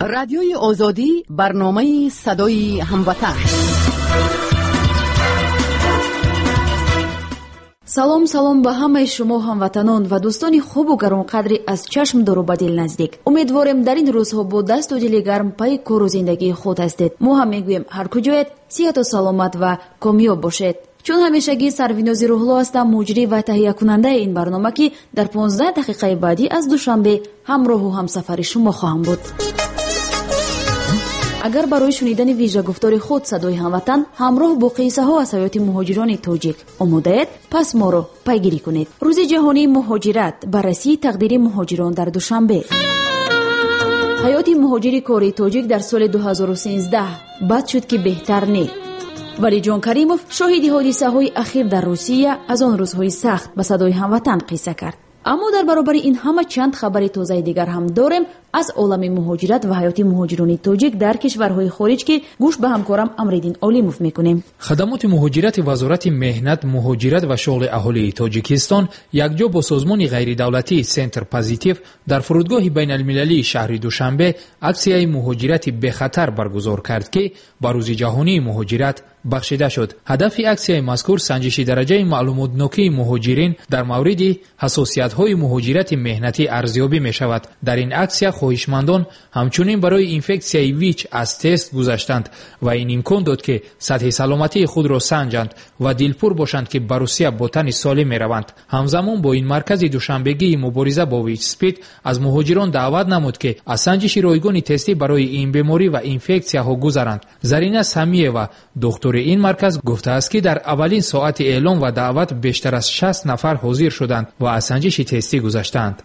رادیوی آزادی برنامه صدای هموطن. салом ба ҳамаи шумо ҳамватанон ва дӯстони хубу гаронқадри аз чашм дуру ба дил наздик. умедворем дар ин рӯзҳо бо дасту дили гарм паи кору зиндагии худ ҳастед. мо ҳам мегӯем ҳар куҷоед сиҳату саломат ва комёб бошед. чун ҳамешагӣ сарвинози рӯҳло ҳастам, муҷрӣ ва таҳиякунандаи ин барнома, ки дар 15 дақиқаи баъдӣ аз душанбе ҳамроҳу ҳамсафари шумо хоҳам буд. агар барои шунидани вижагуфтори худ садои ҳамватан ҳамроҳ бо қиссаҳо аз ҳаёти муҳоҷирони тоҷик омодаед, пас моро пайгирӣ кунед. рӯзи ҷаҳонии муҳоҷират, баррасии тақдири муҳоҷирон дар душанбе. ҳаёти муҳоҷири кории тоҷик дар соли 2013 бад шуд ки беҳтар не. валиҷон каримов шоҳиди ҳодисаҳои ахир дар Русия аз он рӯзҳои сахт ба садои ҳамватан қисса кард. аммо дар баробари ин ҳама чанд хабари тозаи дигар ҳам дорем аз олами муҳоҷират ва ҳаёти муҳоҷирони тоҷик дар кишварҳои хориҷ, ки гӯш ба ҳамкорам Амриддин Олимов мекунем. хадамоти муҳоҷирати вазорати меҳнат, муҳоҷират ва шуғли аҳолии Тоҷикистон якҷо бо созмони ғайридавлатии Центр Позитив дар фурудгоҳи байналмилалии шаҳри Душанбе аксияи муҳоҷирати бехатар баргузор кард, ки ба рӯзи ҷаҳонии муҳоҷират бахшида шуд. ҳадафи аксияи мазкур санҷиши дараҷаи маълумотнокии муҳоҷирин дар мавриди ҳасосиятҳои муҳоҷирати меҳнатӣ арзёбӣ мешавад. дар ин аксия хоҳишмандон ҳамчунин барои инфексияи ВИЧ аз тест гузаштанд ва ин имкон дод, ки сатҳи саломатии худро санҷанд ва дилпур бошанд, ки ба Русия бо тани солим мераванд. ҳамзамон бо ин маркази душанбегии мубориза бо ВИЧ-СПИД аз муҳоҷирон даъват намуд, ки аз санҷиши ройгони тестӣ барои ин беморӣ ва инфексияҳо гузаранд. Зарина Самиева, духтури ин марказ, гуфтааст, ки дар аввалин соати эълон ва даъват бештар аз 60 нафар ҳозир шуданд ва аз санҷиши тестӣ гузаштанд.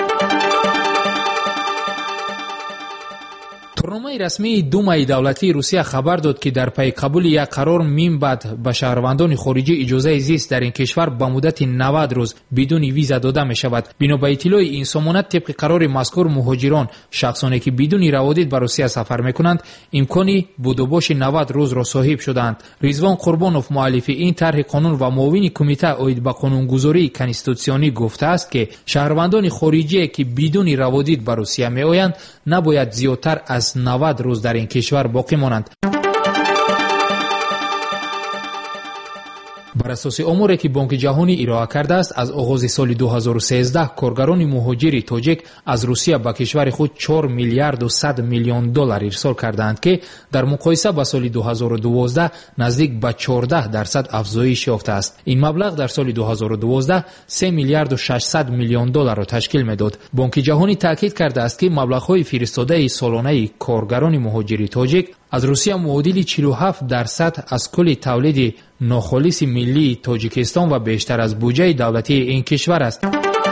турномаи расмии Думаи давлатии Русия хабар дод, ки дар пайи қабули як қарор минбаъд ба шаҳрвандони хориҷӣ иҷозаи зист дар ин кишвар ба муддати 90 рӯз бидуни виза дода мешавад. бино ба иттилои инсомонат, тибқи қарори мазкур муҳоҷирон, шахсоне ки бидуни раводид ба Русия сафар мекунанд, имкони будубоши 90 рӯзро соҳиб шуданд. Ризвон Қурбонов, муаллифи ин тарҳи қонун ва муовини кумита оид ба қонунгузории конститутсионӣ, гуфтааст, ки шаҳрвандони хориҷие ки бидуни раводид ба Русия меоянд, набояд зиёдтар аз 90 рӯз дар ин кишвар боқӣ монанд. бар асоси оморе ки Бонки ҷаҳонӣ ироа кардааст, аз оғози соли 2013 коргарони муҳоҷири тоҷик аз Русия ба кишвари худ 4 миллиарду 100 миллион доллар ирсол кардаанд, ки дар муқоиса ба соли 2012 наздик ба 14% афзоиш ёфтааст. ин маблағ дар соли 2012 3 миллиарду 600 миллион долларро ташкил медод. Бонки ҷаҳонӣ таъкид кардааст, ки маблағҳои фиристодаи солонаи коргарони муҳоҷири тоҷик аз Русия муодили 47% аз кулли тавлиди нохолиси миллии Тоҷикистон ва бештар аз буҷаи давлатии ин кишвар аст.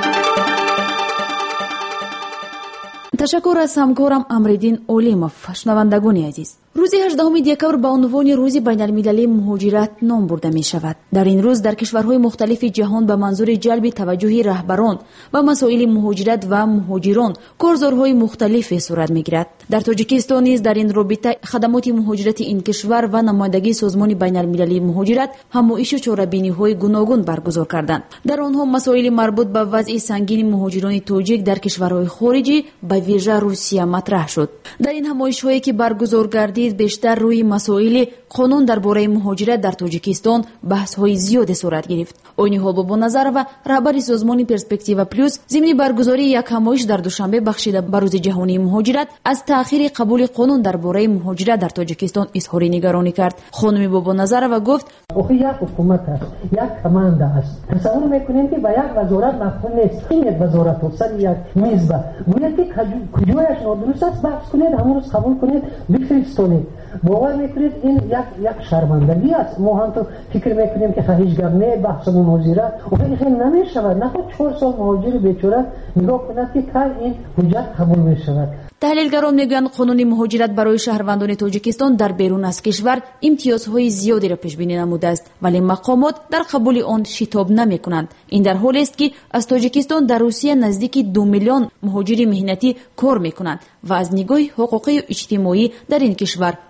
ташаккур аз ҳамкорам Амриддин Олимов. шунавандагони азиз, рӯзи 18 декабр ба унвони рӯзи байналмилалии муҳоҷират ном бурда мешавад. дар ин рӯз дар кишварҳои мухталифи ҷаҳон ба манзури ҷалби таваҷҷӯҳи раҳбарон ба масоили муҳоҷират ва муҳоҷирон корзорҳои мухталифе сурат мегирад. дар Тоҷикистон низ дар ин робита хадамоти муҳоҷирати ин кишвар ва намояндагии созмони байналмилалии муҳоҷират ҳамоишу чорабиниҳои гуногун баргузор карданд. дар онҳо масоили марбут ба вазъи сангини муҳоҷирони тоҷик дар кишварҳои хориҷӣ ба вижа Русия матраҳ шуд. дар ин ҳамоишҳое ки баргузор гардид, бештар рӯи масоили қонун дар бораи муҳоҷират дар Тоҷикистон баҳсҳои зиёде сурат гирифт. Ойни ҳол Бобоназарова, раҳбари созмони Перспектива Плюс, зимни баргузории як ҳамоиш дар Душанбе бахшида ба рӯзи ҷаҳонии муҳоҷират аз таъхири қабули қонун дар бораи муҳоҷират дар Тоҷикистон изҳори нигаронӣ кард. хонуми Бобоназарова гуфт: охи як ҳукумат аст, як команда аст. тасаввур мекунем ки ба як вазорат мафҳум нест. ин як вазорат сари як мизба гӯяд ки куҷояш нодуруст аст, баҳс кунед, ҳамон рӯз қабул кунед, бифиристонед. бовар мекунед ин як шармандагӣ аст. мо ҳамто фикр мекунем ки ҳеҷ гап не, баҳсу мунозира ин намешавад. наход 4 сол муҳоҷири бечора нигоҳ кунад ки кай ин ҳуҷҷат қабул мешавад. таҳлилгарон мегӯянд қонуни муҳоҷират барои шаҳрвандони Тоҷикистон дар берун аз кишвар имтиёзҳои зиёдеро пешбинӣ намудааст, вале мақомот дар қабули он шитоб намекунанд. ин дар ҳоле аст ки аз Тоҷикистон дар Русия наздики 2 миллион муҳоҷири меҳнатӣ кор мекунанд ва аз нигоҳи ҳуқуқию иҷтимоӣ дар ин кишвар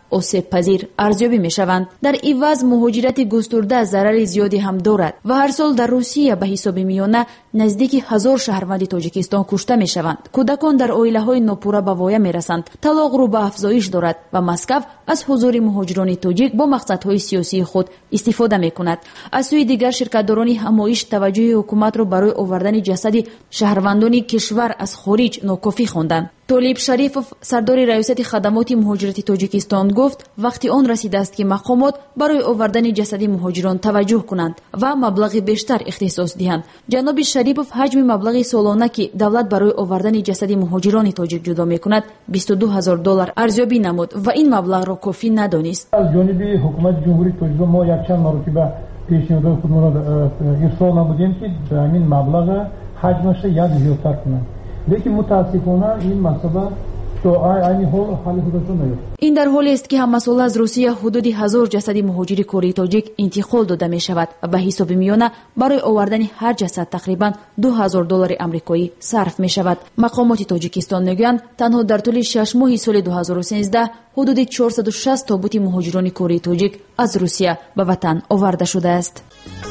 آسیب پذیر ارزیابی میشوند. در این وضع مهاجرت گسترده ضرر زیادی هم دارد و هر سال در روسیه به حساب میانه نزدیک 1000 شهروند تاجیکستان کشته میشوند. کودکان در عائله‌های ناپوره به وایه میرسند. طلاق رو به افزایش دارد و مسکو از حضور مهاجران تاجیک با مقصدهای سیاسی خود استفاده میکند. از سوی دیگر شرکت‌داران همایش توجه حکومت را برای آوردن جسد شهروندان کشور از خارج ناکافی خواندند. طالب شریفوف سردار ریاست خدمات مهاجرت تاجیکستان گفت وقتی آن رسیده است که مقامات برای آوردن جسد مهاجران توجه کنند و مبلغ بیشتر اختصاص دهند. جناب شریفوف حجم مبلغ سالانه که دولت برای آوردن جسد مهاجران تاجیک جدا میکند $22,000 ارزیابی نمود و این مبلغ را کافی ندانست. از جانب حکومت جمهوری تاجیک ما یک چند مرتبه پیشنهاد خودمان را ارسال نمودیم که همین مبلغ حجمش را زیادتر کنند. لیکن متاسفانه این مسئله تو این حال خودش نیست. این در حالی است که هم مسئول از روسیه حدود 1000 جسد مهاجر کره تاجیک انتقال داده می شود و به حساب میانه برای آوردن هر جسد تقریبا $2,000 آمریکایی صرف می شود. مقامات تاجیکستان میگویند تنها در طول 6 ماه سال 2013 حدود 460 تابوت مهاجران کره تاجیک از روسیه به وطن آورده شده است.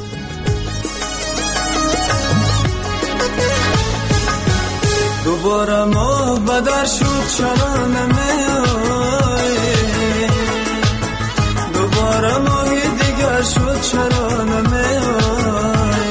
دوباره ماه بدر شد چرا نمیای، دوباره ماه دیگر شد چرا نمیای.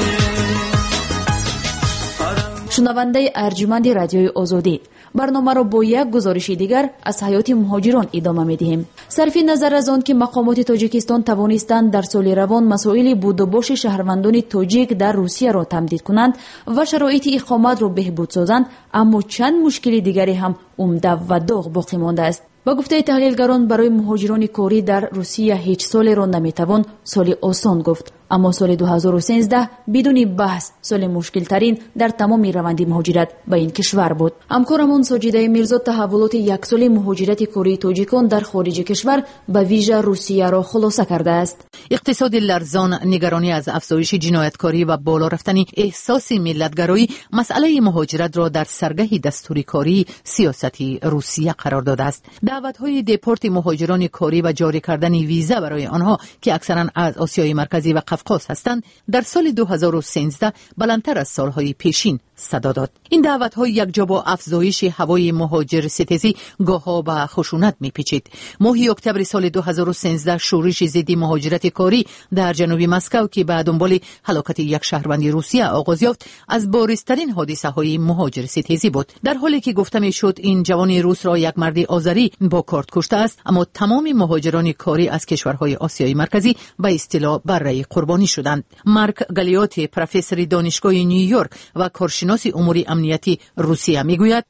شنونده ارجمند رادیوی آزادی، برنامه را با یک گزارش دیگر از حیات مهاجران ادامه می‌دهیم. صرف نظر از آن که مقامات تاجیکستان توانستند در سال روان مسائل بود و باش شهروندان تاجیک در روسیه را تمدید کنند و شرایط اقامت را بهبود سازند، اما چند مشکل دیگری هم عمده و داغ باقی مانده است. با گفته تحلیلگران برای مهاجران کاری در روسیه هیچ سالی را نمیتوان سال آسان گفت، اما سال 2013 بدون بحث سال مشکل ترین در تمام روند مهاجرت به این کشور بود. همکارمون ساجده میرزا تحولات یک سال مهاجرت کره تاجیکان در خارج کشور به ویژه روسیه را خلاصه کرده است. اقتصاد لرزان، نگرانی از افزایش جنایتکاری و بالا رفتن احساس ملتگرایی مسئله مهاجرت را در سرگه دستوری کاری سیاستی روسیه قرار داده است. دعوت‌های دپورت مهاجران کاری و جاری کردن ویزا برای آنها که اکثرا از آسیای مرکزی و قفقاز هستند در سال 2013 بلندتر از سالهای پیشین صدا داد. این دعوت‌ها یکجا با افزایش هوای مهاجر ستیزی گاه‌ها به خشونت می‌پیچید. ماه اکتبر سال 2013 شورش ضد مهاجرت کاری در جنوب مسکو که به دنبال هلاکت یک شهروند روسیه آغاز یافت از بارزترین حادثه‌های مهاجر ستیزی بود. در حالی که گفته می‌شد این جوان روس را یک مرد آذری با کارت کشته است، اما تمام مهاجران کاری از کشورهای آسیای مرکزی به اصطلاح بره قربانی شدند. مارک گالیوتی پروفسور دانشگاه نیویورک و کارشناس امور امنیتی روسیه میگوید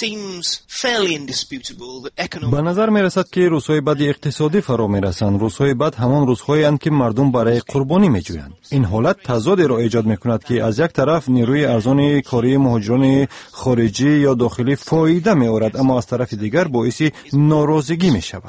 به نظر میرسد که روزهای بعد اقتصادی فرا میرسند. روزهای بعد همان روزهایی اند که مردم برای قربانی میجویند. این حالت تضاد را ایجاد میکند که از یک طرف نیروی ارزان کاری مهاجران خارجی یا داخلی فایده میآورد، اما از طرف دیگر باعث ناراضگی میشود.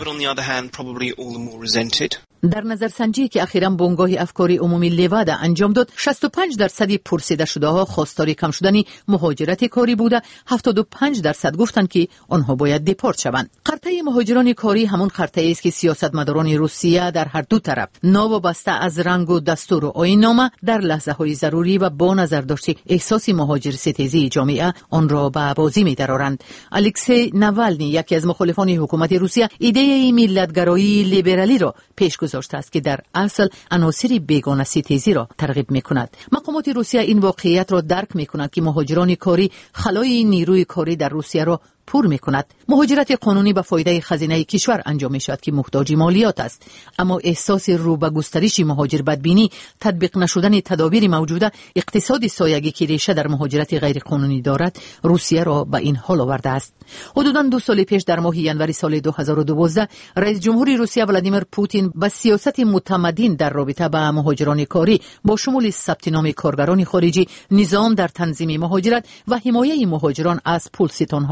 در نظرسنجی که اخیراً بنگاه افکار عمومی لوادا انجام داد، 65% پرسیده شده ها خواستار کم شدن مهاجرت کاری بوده، 75% گفتند که آنها باید دپورت شوند. خرطه مهاجران کاری همون خرطه است که سیاستمداران روسیه در هر دو طرف ناوابسته از رنگ و دستور و آیین‌نامه در لحظه‌های ضروری و با نظر داشت احساس مهاجر ستیزی جامعه آن را به بازی می‌درارند. الکسی ناوالنی، یکی از مخالفان حکومت روسیه، ایده ملتگرایی لیبرالی را پیش گذاشته است که در اصل عناصر بیگانه ستیزی را ترغیب می‌کند. مقامات روسیه این واقعیت را درک می‌کنند که مهاجران کاری خلای نیروی کاری در روسیه را پر می‌کند. مهاجرت قانونی به فایده خزینه کشور انجام می‌شود که محتاج مالیات است، اما احساس رو به گسترش مهاجر بدبینی، تطبیق نشدن تدابیر موجوده، اقتصاد سایگی که ریشه در مهاجرت غیر قانونی دارد، روسیه را به این حال آورده است. حدوداً 2 سال پیش در ماه ژانویه سال 2012 رئیس جمهور روسیه ولادیمیر پوتین با سیاست متمدن در رابطه با مهاجران کاری با شمول ثبت نام کارگران خارجی، نظام در تنظیم مهاجرت و حمایت مهاجران از پولستان‌ها و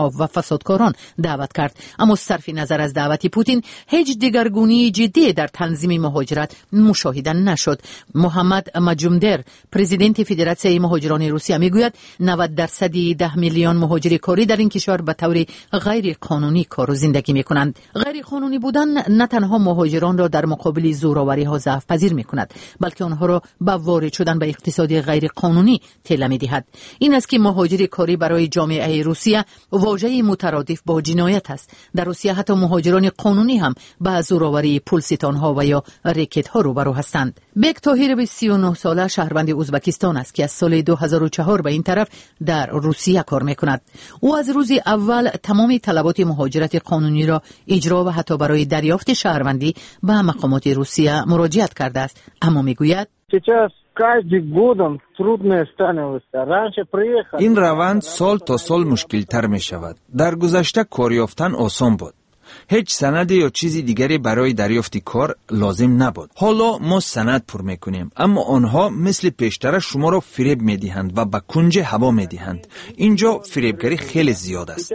فسادکاران دعوت کرد. اما صرف نظر از دعوت پوتین هیچ دگرگونی جدی در تنظیم مهاجرت مشاهده نشد. محمد مجومدر پرزیدنت فدراسیون مهاجران روسیه میگوید 90% 10 میلیون مهاجر کاری در این کشور به طور غیر قانونی کار و زندگی میکنند. غیر قانونی بودن نه تنها مهاجران را در مقابل زورآوری ها ضعف پذیر میکند، بلکه آنها را به وارد شدن به اقتصاد غیر قانونی تله میدهد. این است که مهاجر کاری برای جامعه روسیه واژه‌ای مترادف با جنایت است. در روسیه حتی مهاجران قانونی هم به زورآوری پولستان‌ها و یا رکت‌ها روبرو هستند. بیک طاهر 39 ساله شهروند ازبکستان است که از سال 2004 به این طرف در روسیه کار میکند. او از روز اول تمام طلبات مهاجرت قانونی را اجرا و حتی برای دریافت شهروندی به مقامات روسیه مراجعت کرده است. اما میگوید این روند سال تا سال مشکل تر می شود. در گذشته کار یافتن آسان بود. هیچ سند یا چیزی دیگری برای دریافت کار لازم نبود. حالا ما سند پر میکنیم، اما آنها مثل پیشتر شما را فریب میدهند و به کنج هوا میدهند. اینجا فریبگری خیلی زیاد است.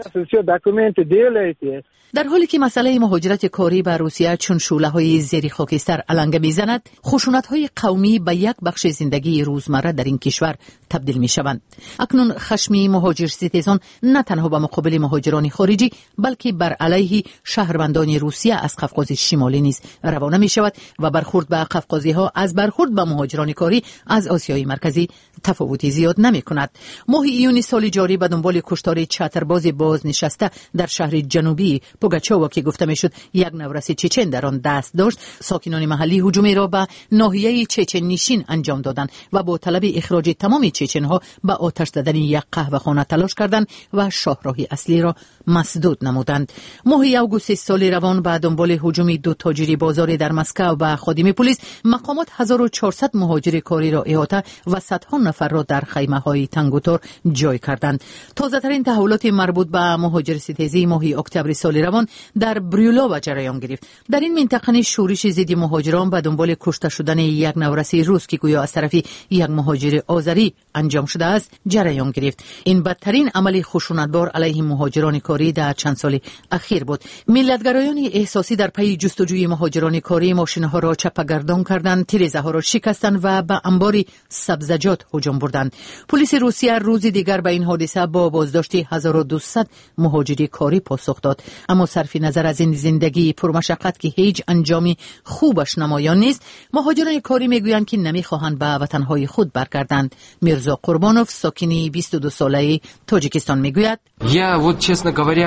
در حالی که مسئله مهاجرت کاری به روسیه چون شعله‌های زیر خاکستر علنگه میزند، خشونت‌های قومی به یک بخش زندگی روزمره در این کشور تبدیل میشوند. اکنون خشم مهاجرستیزان نه تنها به مقابل مهاجران خارجی، بلکه بر علیه شهروندان روسیه از قفقاز شمالی نیز روانه میشود و برخورد به قفقازی‌ها از برخورد به مهاجران کاری از آسیای مرکزی تفاوتی زیاد نمی‌کند. ماه ایون سال جاری به دنبال کشتار چترباز بازنشسته در شهر جنوبی پوگاچووا که گفته میشد یک نورس چچن در آن دست داشت، ساکنان محلی هجومی را به ناحیه چچن نشین انجام دادند و با طلب اخراج تمام چچن‌ها به آتش زدن یک قهوه‌خانه تلاش کردند و شاهراه اصلی را مسدود نمودند. ماه اوگوست سال روان به دنبال هجوم دو تاجر بازار در مسکو به خادم پلیس، مقامات 1400 مهاجر کاری را احاطه و صدها نفر را در خیمه‌های تنگوتار جای کردند. تازه‌ترین تحولات مربوط به مهاجرستیزی ماه اکتبر سال روان در بریولا جریان گرفت. در این منطقه شورش ضد مهاجران به دنبال کشته شدن یک نورسی روس که گویا از طرف یک مهاجر آذری انجام شده است جریان گرفت. این بدترین عمل خشونتبار علیه مهاجران کاری در چند سال اخیر بود. ملت‌گرایان احساسی در پی جستجوی مهاجران کاری ماشین‌ها را چپگردان کردند، تیره‌ها را شکستند و به انبار سبزیجات هجوم بردند. پلیس روسیه روز دیگر به این حادثه با بازداشت 1200 مهاجر کاری پاسخ داد. اما صرف نظر از این زندگی پرمشقت که هیچ انجامی خوبش نمایان نیست، مهاجران کاری میگویند که نمیخواهند به وطنهای خود برگردند. میرزا قربانوف ساکنی 22 ساله تاجیکستان میگوید: Я вот, честно говоря,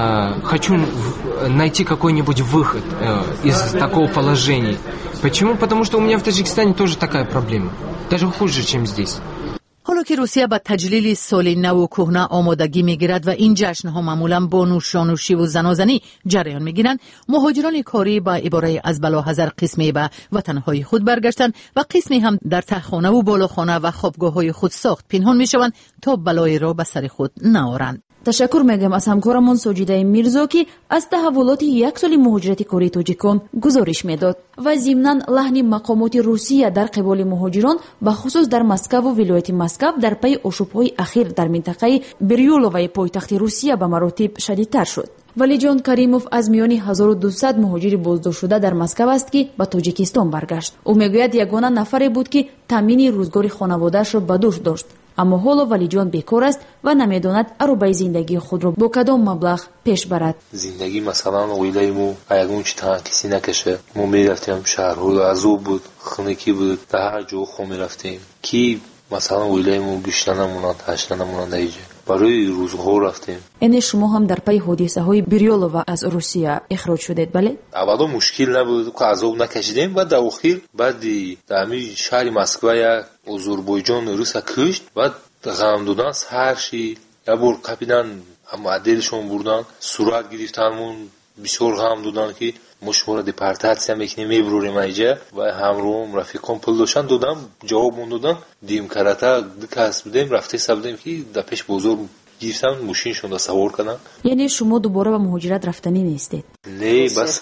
хочу найти какой-нибудь выход из такого положения. Почему? Потому что у меня в Таджикистане тоже такая проблема. Даже хуже, чем здесь. حالا که روسیه به تجلیل سال نو کهنه آمادگی میگیرد و این جشن‌ها معمولاً با نوشانوشی و زنازنی جریان میگیرند، مهاجران کاری با عباره از بلاحذر قسمی به وطنهای خود برگشتند و قسمی هم در تهخانه و بالاخانه و خوابگاه‌های خود ساخت پنهان میشوند تا بلای را به سر خود نآورند. تشکر میگم از همکارمون ساجیده میرزا که از تحولات یک سال مهاجرت کاری تاجیکان گزارش میداد و ضمناً لحن مقامات روسیه در قبال مهاجران به خصوص در مسکو و ولایت مسکو در پی آشوب‌های اخیر در منطقه بریولووا پایتخت روسیه به مراتب شدیدتر شد. ولی جان کریموف از میان 1200 مهاجر بازداشت شده در مسکو است که به تاجیکستان برگشت. او میگوید یگانه نفری بود که تامین روزگار خانواده‌اش را به دوش داشت. اما حالا ولی جان بیکار است و نمیداند عروبه زندگی خود را با کدام مبلغ پیش برد. زندگی مثلا اویلایمو ایگون چی تا کسی نکشه. ما میرفتیم شهرها عذاب بود، خنکی بود، در هر جا خو میرفتیم کی مثلا اویلایمو گشتنمون تاشتنمون دیگه برای روزها رفتیم. این شما هم در پی حادثه های بریولووا از روسیه اخراج شدید بله؟ اولا مشکل نبود که عذاب نکشیدیم و در اخیر بعد در شهر مسکو یا آذربایجان روسا کشت و غم دادن هر چی یا بر کپیدن اما دلشون بردن صورت گرفتنمون بسیار غم دادن که مشوره دیپارتاسیا میکنیم میبروریم اینجا و همروم رفیقام پول داشتن دادم جواب دادن دیم کراتا دکاس بودیم رفته سبدیم که در پیش بزرگ گرفتن ماشینشون را سوار کردن. یعنی شما دوباره به مهاجرت رفتنی نیستید؟ نه بس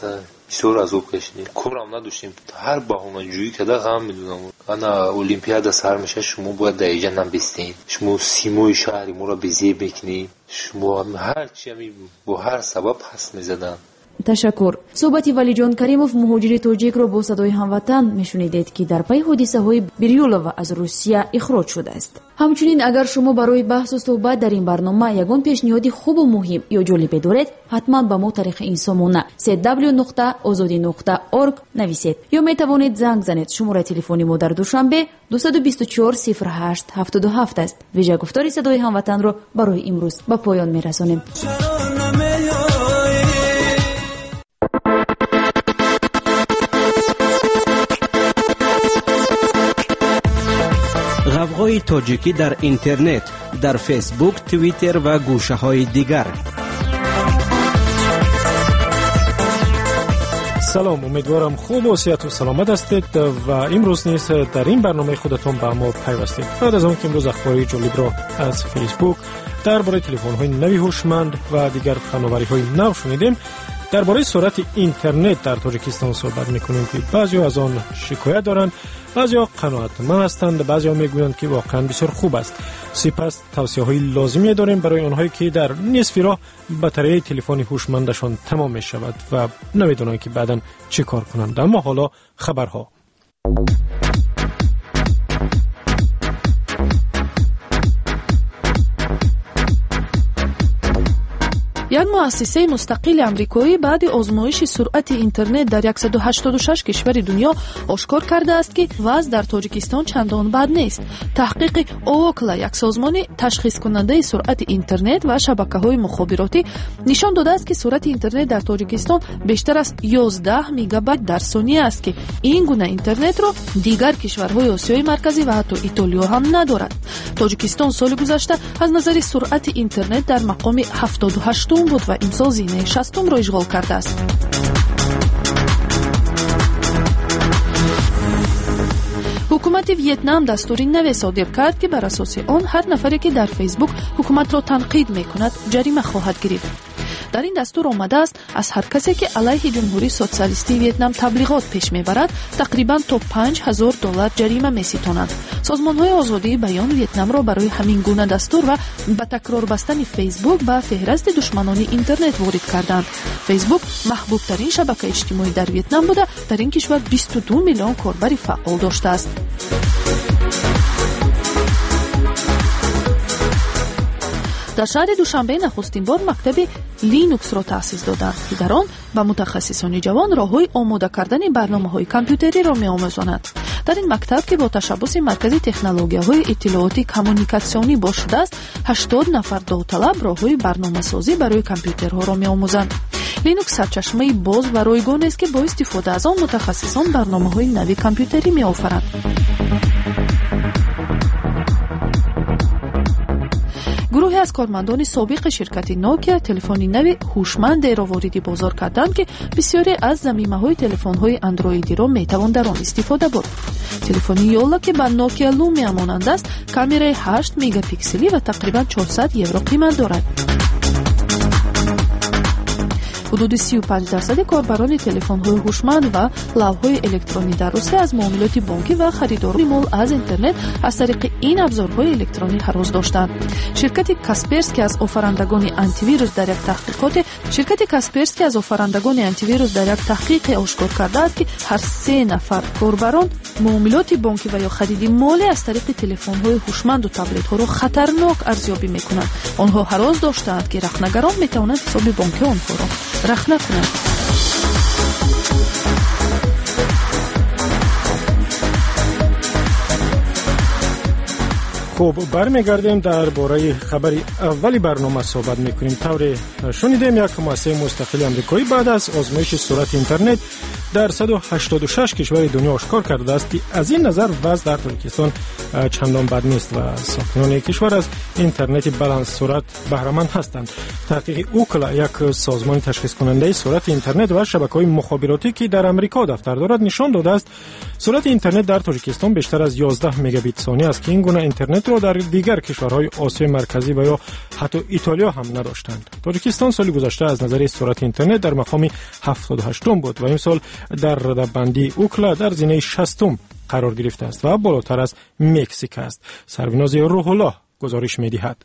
بسیار عذاب کشیدیم، کارم نداشتیم، هر بهانه‌جویی که غم میدونم انا المپیادا سر میشه شما باید در اینجا نبستین، شما سیمای شهری ما را بیزی بکنید، شما هر چی با هر سبب پس میزدن. تشکر. صحبتی ولیجان کریمов مهاجر توجیکро با صدای هموطن میشنیدید که در پی حادثه‌های بریولووا از روسیه اخراج شده است. همچنین اگر شما برای بحث و صحبت در این برنامه یگان پیشنهادی خوب و مهم یا جالب دارید، حتما با ما طریق این سامانه www.azadi.org نویسید یا می توانید زنگ زنید. شماره تلفنی ما در دوشنبه 224 08 77 است. ویژه گفتار صدای هموطن رو برای امروز به پایان میرسانیم. غوغای تاجیکی در اینترنت، در فیسبوک، توییتر و گوشه‌های دیگر. سلام، امیدوارم خوب و صحت و سلامت هستید و امروز نیز در این برنامه خودتون به ما پیوستید. بعد از آن که امروز اخباری جالب را از فیسبوک درباره تلفن‌های نوی هوشمند و دیگر فناوری‌های نو شنیدیم، درباره سرعت اینترنت در تاجیکستان صحبت می‌کنیم که بعضی از آن شکایت دارند، بعضیا قناعتمند هستند، بعضیا میگویند که واقعا بسیار خوب است. سپس توصیه‌های لازمی داریم برای آنهایی که در نصف راه باتری تلفن هوشمندشان تمام می‌شود و نمی‌دانند که بعداً چه کار کنند. اما حالا خبرها. یک مؤسسه مستقل آمریکایی بعد آزمایش سرعت اینترنت در 186 کشور دنیا آشکار کرده است که وضع در تاجیکستان چندان بد نیست. تحقیق اوکلا، یک سازمان تشخیص کننده سرعت اینترنت و شبکه‌های مخابراتی، نشان داده است که سرعت اینترنت در تاجیکستان بیشتر از 11 مگابایت در ثانیه است که این گونه اینترنت را دیگر کشورهای آسیای مرکزی و حتی ایتالیا هم ندارد. تاجیکستان سال گذشته از نظر سرعت اینترنت در مقام 78 بود و امسال زینه 60 را اشغال کرده است. حکومت ویتنام دستوری نو صادر کرد که بر اساس آن هر نفری که در فیسبوک حکومت را تنقید می‌کند جریمه خواهد گرفت. در این دستور آمده است از هر کسی که علیه جمهوری سوسیالیستی ویتنام تبلیغات پیش میبرد تقریبا تا $5,000 جریمه میستانند. سازمان‌های آزادی بیان ویتنام را برای همین گونه دستور و به تکرار بستن فیسبوک به فهرست دشمنان اینترنت وارد کردند. فیسبوک محبوب ترین شبکه اجتماعی در ویتنام بوده، در این کشور 22 میلیون کاربر فعال داشته است. در شهر دوشنبه نخستین بار مکتب لینوکس را تأسیس دادند که در آن به متخصصان جوان راه‌های آماده کردن برنامه‌های کامپیوتری را می‌آموزاند. در این مکتب که با تشبث مرکز تکنولوژی‌های اطلاعاتی کمونیکاسیونی با شده است، 80 نفر داوطلب راه‌های برنامه‌سازی برای کامپیوترها را می‌آموزند. لینوکس سرچشمه باز و رایگان است که با استفاده از آن متخصصان برنامه‌های نوی کامپیوتری می‌آفرند. گروهی از کارمندان سابق شرکت نوکیا تلفن نو هوشمند را وارد بازار کردند که بسیاری از ضمیمه‌های تلفن‌های اندرویدی را می‌توان در آن استفاده برد. تلفن یولا که به نوکیا لومیا مانند است، کامرای 8 مگاپیکسلی و تقریباً 400 یورو قیمت دارد. حدود 35% کاربران تلفن‌های هوشمند و لوح‌های الکترونی در روسیه از معاملات بانکی و خریداری مال از اینترنت از طریق این ابزارهای الکترونی هراس داشتند. شرکت کاسپرسکی از آفرندگان آنتی ویروس در یک تحقیق آشکار کرده است که هر 3 نفر کاربران معاملات بانکی و یا خرید مالی از طریق تلفن‌های هوشمند و تبلت‌ها را خطرناک ارزیابی می‌کنند. آنها هراس داشتند که رخنگران می‌توانند حساب بانکی آنها را رخنه کنند. خب برمیگردیم درباره خبر اولی برنامه صحبت میکنیم. طور شنیدیم یک مؤسسه مستقل آمریکایی بعد از آزمایش سرعت اینترنت در 186 کشور دنیا آشکار کرده است که از این نظر وضع در تاجیکستان چندان بد نیست و ساکنان کشور از اینترنت بلند سرعت بهره مند هستند. تحقیق اوکلا، یک سازمان تشخیص کننده سرعت اینترنت و شبکه‌های مخابراتی که در امریکا دفتر دارد، نشان داده است سرعت اینترنت در تاجیکستان بیشتر از 11 مگابیت ثانیه است که این گونه اینترنت را در دیگر کشورهای آسیای مرکزی و یا حتی ایتالیا هم نداشتند. تاجیکستان سال گذشته از نظر سرعت اینترنت در مقام 78م بود و این سال در رده‌بندی اوکلا در زینه 60م قرار گرفته است و بالاتر از مکزیک است. سروناز روح الله گزارش می‌دهد.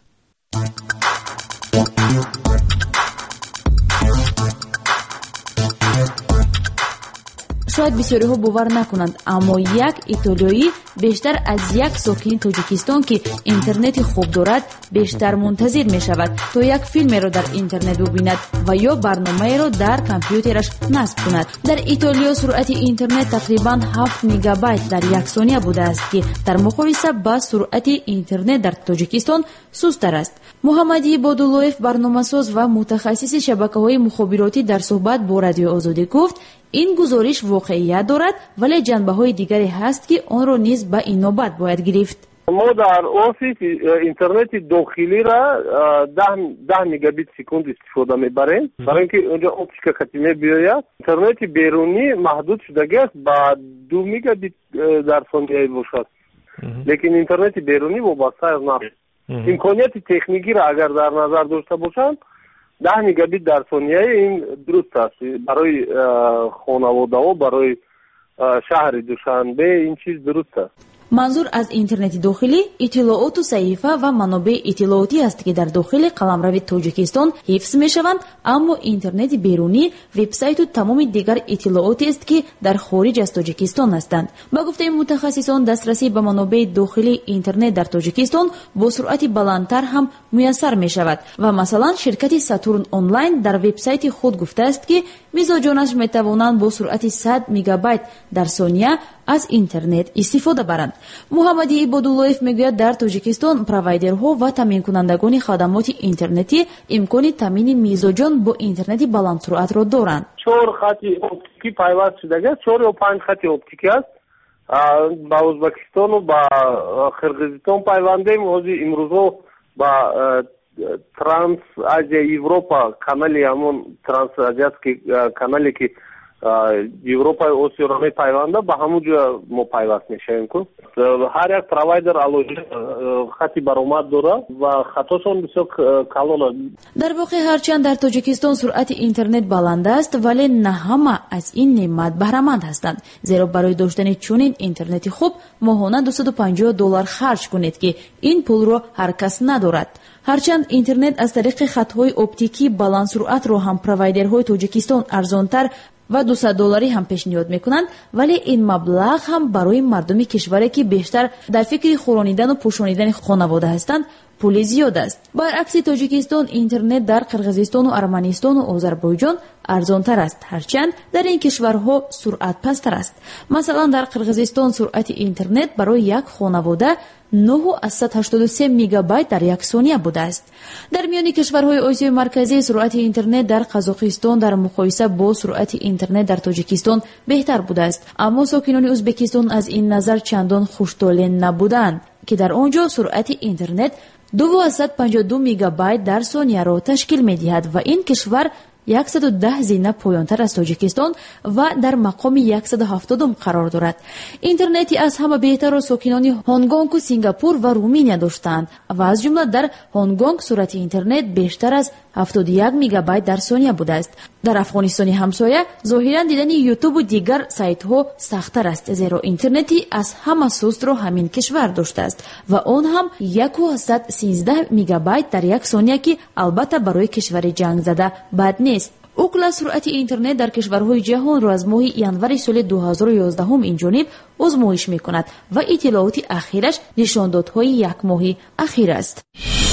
شاید بسیاری ها باور نکنند، اما یک ایتالیایی بیشتر از یک ساکن تاجیکستان که اینترنت خوب دارد بیشتر منتظر می شود تا یک فیلم را در اینترنت ببیند و یا برنامه را در کامپیوترش نصب کند. در ایتالیا سرعت اینترنت تقریبا 7 مگابایت در یک ثانیه بوده است که در مقایسه با سرعت اینترنت در تاجیکستان سست‌تر است. محمدی بادولویف، برنامه‌ساز و متخصص شبکه‌های مخابراتی، در صحبت با رادیو آزادی گفت این گزارش واقعیت دارد ولی جنبه‌های دیگری هست که آن را نیز به این نوبت باید گرفت. ما در آفیس اینترنت داخلی را 10 مگابیت سکند استفاده می‌بریم برای اینکه اونجا اپتیک خطی بیاید. اینترنت بیرونی محدود شده است با 2 مگابیت در ثانیه باشد، لیکن اینترنت بیرونی وابسته است نفت. امکانیت تکنیکی را اگر در نظر داشته باشند 10 مگابیت در ثانیه این درست است برای خانواده و برای شهر دوشنبه. این چیز درست است. منظور از اینترنت داخلی اطلاعات و صحیفه و منابع اطلاعاتی است که در داخل قلمرو تاجیکستان حفظ می‌شوند، اما اینترنت بیرونی وبسایت و تمام دیگر اطلاعاتی است که در خارج از تاجیکستان هستند. با گفته متخصصان دسترسی به منابع داخلی اینترنت در تاجیکستان با سرعت بلندتر هم میسر می‌شود و مثلا شرکت ساتورن آنلاین در وبسایت خود گفته است که مزاجانش می‌توانند با سرعت 100 مگابایت در ثانیه از اینترنت استفاده برند. محمدی عباداللهیف میگوید در تاجیکستان پروایدرها و تامین کنندگان خدمات اینترنتی امکان تامین میزاجان با اینترنت بلند سرعت را دارند. 4 خط اپتیکی پیوست شده است، 4 یا 5 خط اپتیکی است. با ازبکستان و با قرقیزستان پیوندیم. امروز با ترانس آسیا اروپا کانالی همون ترانس آسیا که کانالی که اروپا و آسیا را میپیونده با همونجا ما پیوست میشیم که هر یک پروایدر الوجه خطی برآمد داره و خطاشون بسیار کلان. در واقع هرچند در تاجیکستان سرعت اینترنت بلند است ولی نه همه از این نعمت بهره مند هستند، زیرا برای داشتن چنین اینترنتی خوب ماهانه $250 خرج کنید که این پول را هر کس ندارد. هرچند اینترنت از طریق خطهای اپتیکی بلند سرعت را هم پروایدرهای تاجیکستان ارزانتر و $200 هم پیشنهاد میکنند، ولی این مبلغ هم برای مردم کشوری که بیشتر در فکر خورانیدن و پوشانیدن خانواده هستند پول زیاد است. برعکس تاجیکستان اینترنت در قرقیزستان و ارمنستان و آذربایجان ارزانتر است، هرچند در این کشورها سرعت پستر است. مثلا در قرقیزستان سرعت اینترنت برای یک خانواده 983 مگابایت در یک ثانیه بوده است. در میان کشورهای آسیای مرکزی سرعت اینترنت در قزاقستان در مقایسه با سرعت اینترنت در تاجیکستان بهتر بوده است، اما ساکنان ازبکستان از این نظر چندان خوشحال نبودند که در آنجا سرعت اینترنت 252 مگابایت در ثانیه را تشکیل می‌دهد و این کشور 110 زینه پایانتر از تاجیکستان و در مقام 170 قرار دارد. اینترنتی از همه بهتر را ساکنان هنگ کنگ و سنگاپور و رومانیا داشتند و از جمله در هنگ کنگ سرعت اینترنت بیشتر از 71 مگابایت در ثانیه بوده است. در افغانستان همسایه ظاهرا دیدن یوتیوب و دیگر سایت ها سخت‌تر است، زیرا اینترنتی از همه سست را همین کشور داشته است و آن هم 113 مگابایت در یک ثانیه که البته برای کشور جنگ زده بد نیست. اوکلا سرعت اینترنت در کشورهای جهان را از ماه ینور سال 2011 این جانب آزمایش می‌کند و اطلاعات اخیرش نشاندادهای یک ماه اخیر است.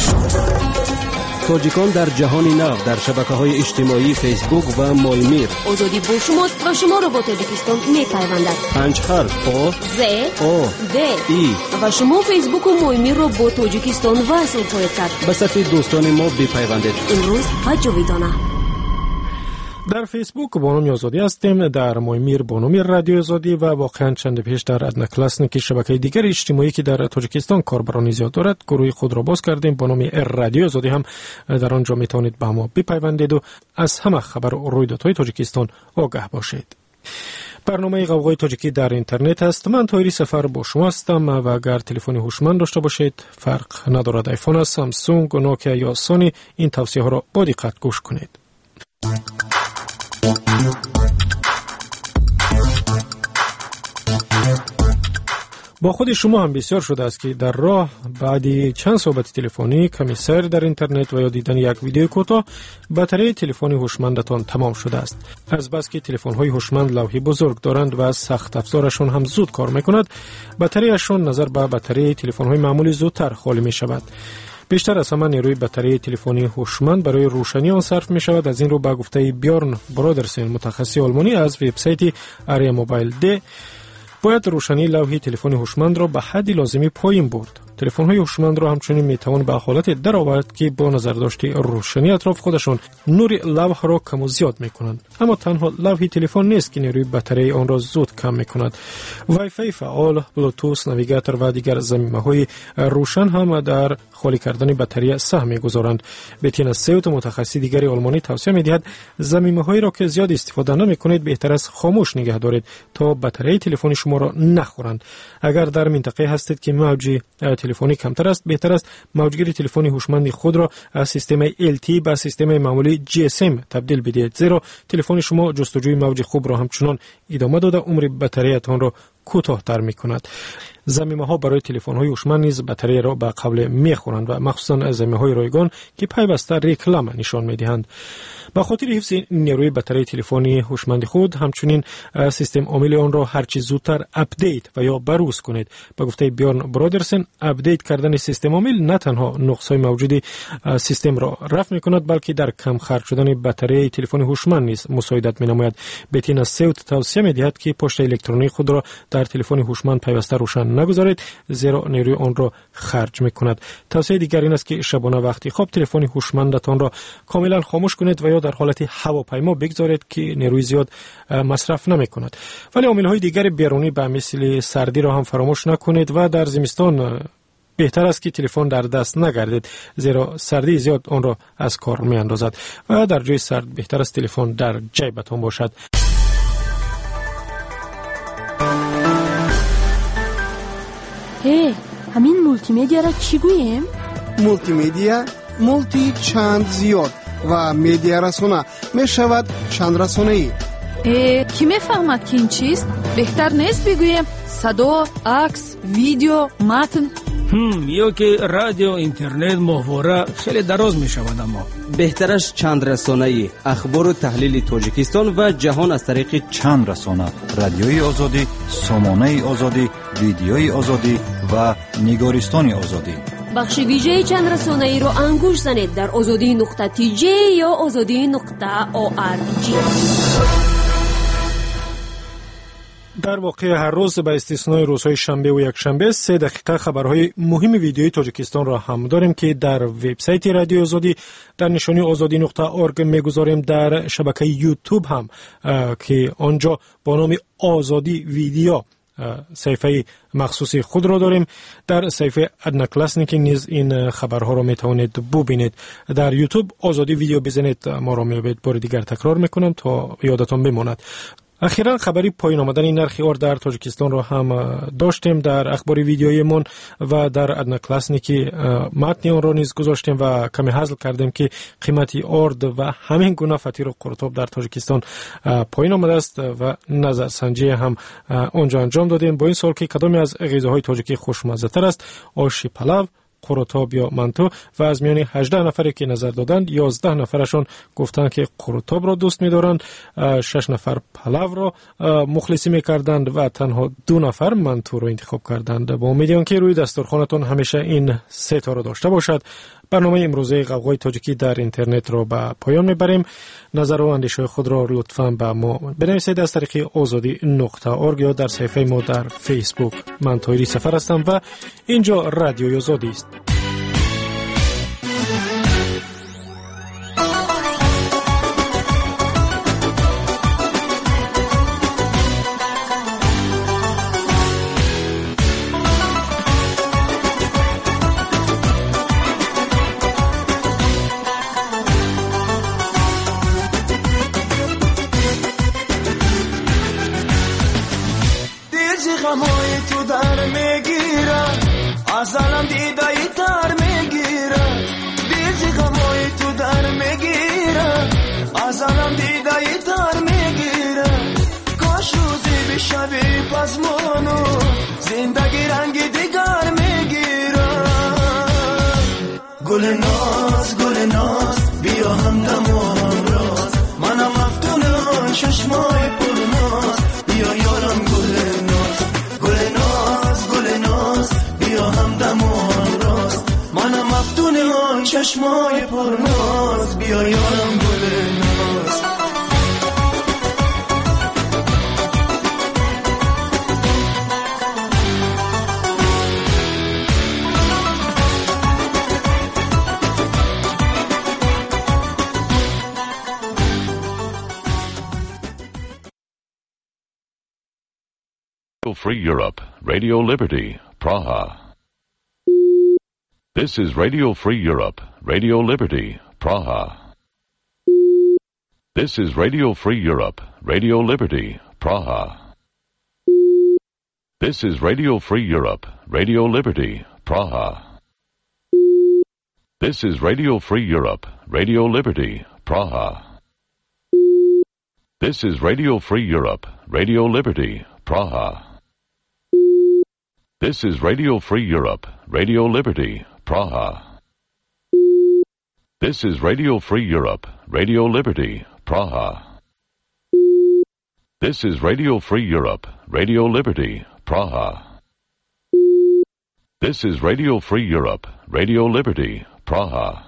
تاجیکان در جهان نو در شبکه‌های اجتماعی فیسبوک و مایمیر. آزادی با شماست و شما را با تاجیکستان می‌پیوندد. 5 حرف آ ز او د ای و شما فیسبوک و مایمیر را با تاجیکستان وصل خواهید کرد. به صفحه دوستان ما بپیوندید. امروز و جاویدانه. در فیسبوک با نام آزادی هستیم، در مایمیر با نام رادیو آزادی و واقعا چند پیش در ادنا کلاسنیک شبکه دیگر اجتماعی که در تاجیکستان کاربران زیاد دارد گروه خود را باز کردیم با نام رادیو آزادی. هم در آنجا میتونید با ما بپیوندید و از همه خبر و رویدادهای تاجیکستان آگاه باشید. برنامه غوغای تاجیکی در اینترنت است. من طاهری سفر با شما هستم و اگر تلفن هوشمند داشته باشید فرق ندارد، آیفون، سامسونگ، نوکیا یا سونی، این توصیه ها را با دقت گوش کنید. با خود شما هم بسیار شده است که در راه بعد چند صحبت تلفنی، کمی سیر در اینترنت و یا دیدن یک ویدیو کوتاه باتری تلفن هوشمندتان تمام شده است. از بس که تلفن‌های هوشمند لوحه بزرگ دارند و سخت افزارشان هم زود کار می‌کند، باتریشان نظر به باتری تلفن‌های معمولی زودتر خالی می‌شود. بیشتر از همه نیروی باتری تلفنی هوشمند برای روشنی آن صرف می شود. از این رو به گفته بیورن برادرسن، متخصص آلمانی از وبسایت آریا موبایل دی، باید روشنی لوحه تلفن هوشمند را به حد لازمی پایین برد. تلفن‌های هوشمند را همچنین میتوان به حالت در آورد که با نظر داشته روشنی اطراف خودشان نور لوح را کم و زیاد میکنند. اما تنها لوحه تلفن نیست که نیروی باتری آن را زود کم میکند. وای فای فعال، بلوتوث، ناویگاتور و دیگر ضمیمه‌های روشن هم در خالی کردن باتری سهم میگذارند. بتینا سیوت، متخصص دیگری آلمانی، توصیه میدهد ضمیمه‌هایی را که زیاد استفاده نمیکنید بهتر است خاموش نگه دارید تا باتری تلفن شما را نخورند. اگر در منطقه هستید که موج تلفنی کمتر است، بهتر است موجگیری تلفنی هوشمند خود را از سیستم LTE به سیستم معمولی GSM تبدیل بدهید، زیرا تلفن شما جستجوی موج خوب را همچنان ادامه داده عمر باتریتان را کوتاه‌تر می‌کند. ضمیمه‌ها برای تلفن‌های هوشمند نیز باتری را به قبل می‌خورند و مخصوصاً ضمیمه‌های رایگان که پیوسته رکلام نشان می‌دهند. به خاطر حفظ نیروی باتری تلفنی هوشمند خود همچنین سیستم عامل آن را هر چه زودتر اپدیت و یا بروز کنید. به گفته بیورن برادرسن، اپدیت کردن سیستم عامل نه تنها نقص‌های موجود سیستم را رفع می‌کند بلکه در کم خرج شدن باتری تلفن هوشمند نیز مساعدت می‌نماید. بتینا سیوت توصیه می‌دهد که پشت الکترونیک خود را در تلفن هوشمند پیوسته روشن نگذارید، زیرا نیروی آن را خرج می‌کند. توصیه دیگر این است که شبانه وقتی خواب تلفن هوشمندتان را کاملا خاموش کنید و یا در حالت هواپیما بگذارید که نیروی زیاد مصرف نمی‌کند. ولی عامل‌های دیگر بیرونی به مثل سردی را هم فراموش نکنید و در زمستان بهتر است که تلفن در دست نگردید، زیرا سردی زیاد آن را از کار می‌اندازد و در جای سرد بهتر است تلفن در جیبتان باشد. همین مولتی مدیا را چی گوییم؟ مولتی مدیا، مولتی چند زیاد و مدیا رسانه می شود چند رسانه‌ای. کی میفهمد که این چیست؟ بهتر نیست بگویم صدا، عکس، ویدیو، متن؟ یا که رادیو، اینترنت، ماهواره خیلی دراز می شود. اما بهترش چند رسانه‌ای، اخبار و تحلیل تاجیکستان و جهان از طریق چند رسانه: رادیوی آزادی، سامانه آزادی، ویدیوی آزادی و نگارستان آزادی. بخش ویژه چند رسانه‌ای رو انگوش زنید در azadi.tj یا azadi.org. در واقع هر روز به استثنای روزهای شنبه و یک شنبه 3 دقیقه خبرهای مهم ویدیویی تاجیکستان را هم داریم که در وبسایت رادیو آزادی در نشانی azadi.org میگذاریم. در شبکه یوتیوب هم که آنجا با نام آزادی ویدیو صفحه مخصوص خود را داریم. در صفحه ادنا کلاسنیک نیز این خبرها را میتوانید ببینید. در یوتیوب آزادی ویدیو بزنید ما را میابید. بار دیگر تکرار میکنم تا یادتان بماند. اخیراً خبری پایین آمدن نرخ ارد در تاجیکستان را هم داشتیم در اخبار ویدیویمون و در ادنا کلاسنیکی متن آن را نیز گذاشتیم و کمی حذف کردیم که قیمت ارد و همین گونه فطیر و قرطاب در تاجیکستان پایین آمده است و نظرسنجی هم اونجا انجام دادیم. با این سوال که کدامی از غذاهای تاجیکی خوشمزه تر است، آش پلاو، قرطاب یا منتو، و از میان 18 نفری که نظر دادند 11 نفرشون گفتند که قرطاب را دوست می‌دارند، 6 نفر پلاو را مخلصی می‌کردند و تنها 2 نفر منتو را انتخاب کردند. با امید که روی دسترخوانتون همیشه این 3 تا را داشته باشد. برنامه امروزه غوغای تاجیکی در اینترنت را به پایان میبریم. نظر و اندیشه خود را لطفاً به ما بنویسید از طریق azadi.org یا در صفحه ما در فیسبوک. من طاهری سفر هستم و اینجا رادیو آزادی است. غمای تو در میگیره از الان دیدایی تر میگیره بیزی غمای تو در میگیره از الان دیدایی تر میگیره کاش روزی بشوی پزمونو زندگی رنگ دیگر میگیره گل ناز بیا همدم و همراز منم مفتون چشمای پرناز بیا یارم گل ناز بیا همدم و همراز منم مفتون چشمای پرناز بیا یارم گل ناز Free Europe, Radio Liberty, Praha. This is Radio Free Europe, Radio Liberty, Praha. This is Radio Free Europe, Radio Liberty, Praha. This is Radio Free Europe, Radio Liberty, Praha. This is Radio Free Europe, Radio Liberty, Praha. This is Radio Free Europe, Radio Liberty, Praha. This is Radio Free Europe, Radio Liberty, Praha. This is Radio Free Europe, Radio Liberty, Praha. This is Radio Free Europe, Radio Liberty, Praha. This is Radio Free Europe, Radio Liberty, Praha.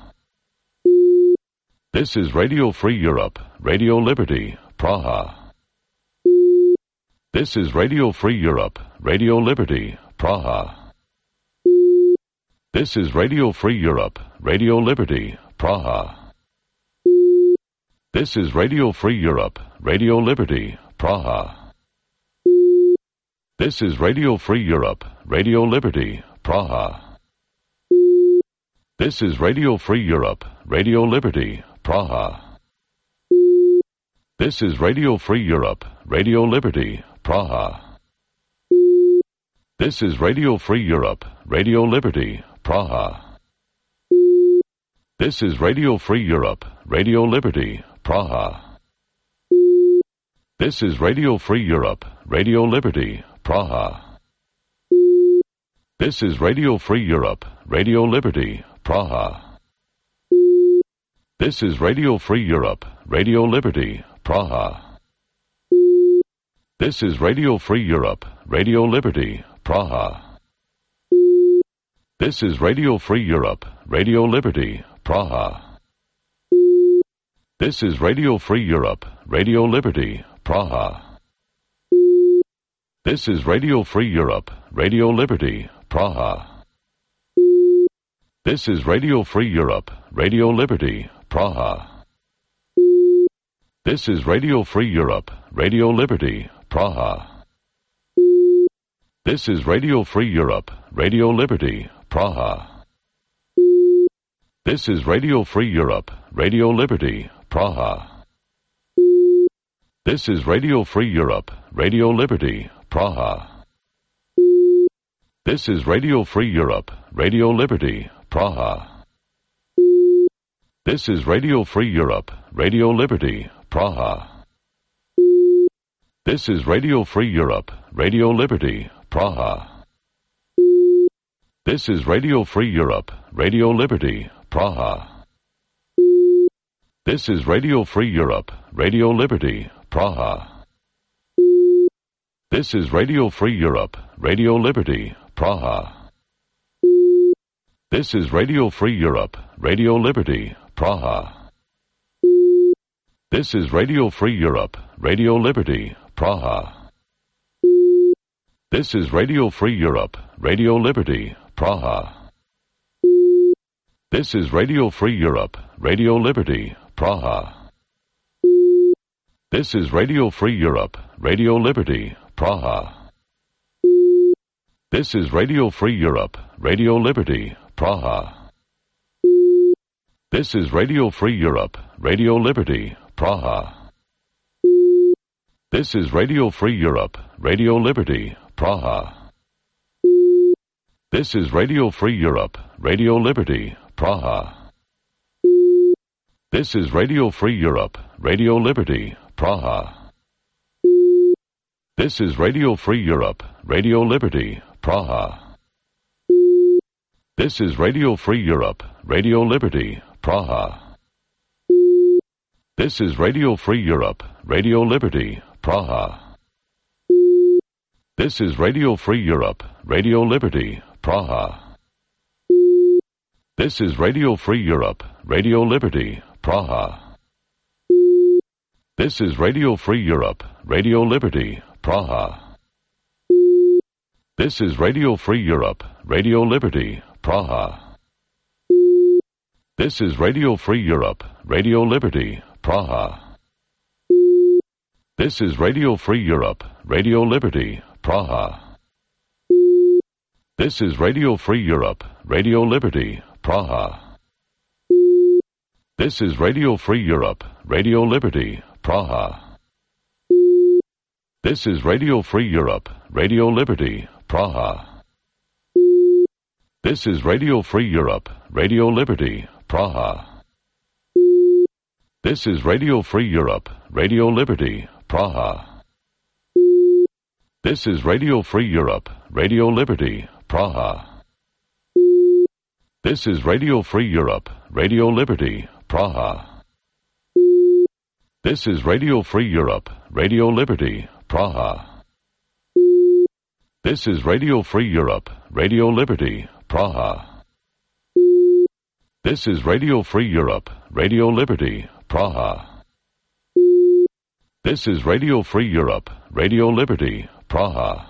This is Radio Free Europe, Radio Liberty, Praha. This is Radio Free Europe, Radio Liberty, Praha. This is Radio Free Europe, Radio Liberty, Praha. This is Radio Free Europe, Radio Liberty, Praha. This is Radio Free Europe, Radio Liberty, Praha. This is Radio Free Europe, Radio Liberty, Praha. This is Radio Free Europe, Radio Liberty, Praha. This is Radio Free Europe, Radio Liberty, Praha. This is Radio Free Europe, Radio Liberty, Praha. This is Radio Free Europe, Radio Liberty, Praha. This is Radio Free Europe, Radio Liberty, Praha. This is Radio Free Europe, Radio Liberty, Praha. This is Radio Free Europe, Radio Liberty, Praha. This is Radio Free Europe, Radio Liberty, Praha. This is Radio Free Europe, Radio Liberty, Praha. This is Radio Free Europe, Radio Liberty, Praha. This is Radio Free Europe, Radio Liberty, Praha. This is Radio Free Europe, Radio Liberty, Praha. This is Radio Free Europe, Radio Liberty, Praha. This is Radio Free Europe, Radio Liberty, Praha. This is Radio Free Europe, Radio Liberty, Praha. This is Radio Free Europe, Radio Liberty, Praha. This is Radio Free Europe, Radio Liberty, Praha. This is Radio Free Europe, Radio Liberty, Praha. This is Radio Free Europe, Radio Liberty, Praha. This is Radio Free Europe, Radio Liberty, Praha. This is Radio Free Europe, Radio Liberty, Praha. This is Radio Free Europe, Radio Liberty, Praha. This is Radio Free Europe, Radio Liberty, Praha. This is Radio Free Europe, Radio Liberty, Praha. This is Radio Free Europe, Radio Liberty, Praha. This is Radio Free Europe, Radio Liberty, Praha. This is Radio Free Europe, Radio Liberty, Praha. This is Radio Free Europe, Radio Liberty, Praha. This is Radio Free Europe, Radio Liberty, Praha. This is Radio Free Europe, Radio Liberty, Praha. This is Radio Free Europe, Radio Liberty, Praha. This is Radio Free Europe, Radio Liberty, Praha. This is Radio Free Europe, Radio Liberty, Praha. This is Radio Free Europe, Radio Liberty, Praha. This is Radio Free Europe, Radio Liberty, Praha. This is Radio Free Europe, Radio Liberty, Praha. This is Radio Free Europe, Radio Liberty, Praha. This is Radio Free Europe, Radio Liberty, Praha. This is Radio Free Europe, Radio Liberty, Praha. This is Radio Free Europe, Radio Liberty, Praha. This is Radio Free Europe, Radio Liberty, Praha. This is Radio Free Europe, Radio Liberty, Praha. This is Radio Free Europe, Radio Liberty, Praha. This is Radio Free Europe, Radio Liberty, Praha. This is Radio Free Europe, Radio Liberty, Praha. This is Radio Free Europe, Radio Liberty, Praha. This is Radio Free Europe, Radio Liberty, Praha. This is Radio Free Europe, Radio Liberty, Praha. This is Radio Free Europe, Radio Liberty, Praha. This is Radio Free Europe, Radio Liberty, Praha. This is Radio Free Europe, Radio Liberty, Praha.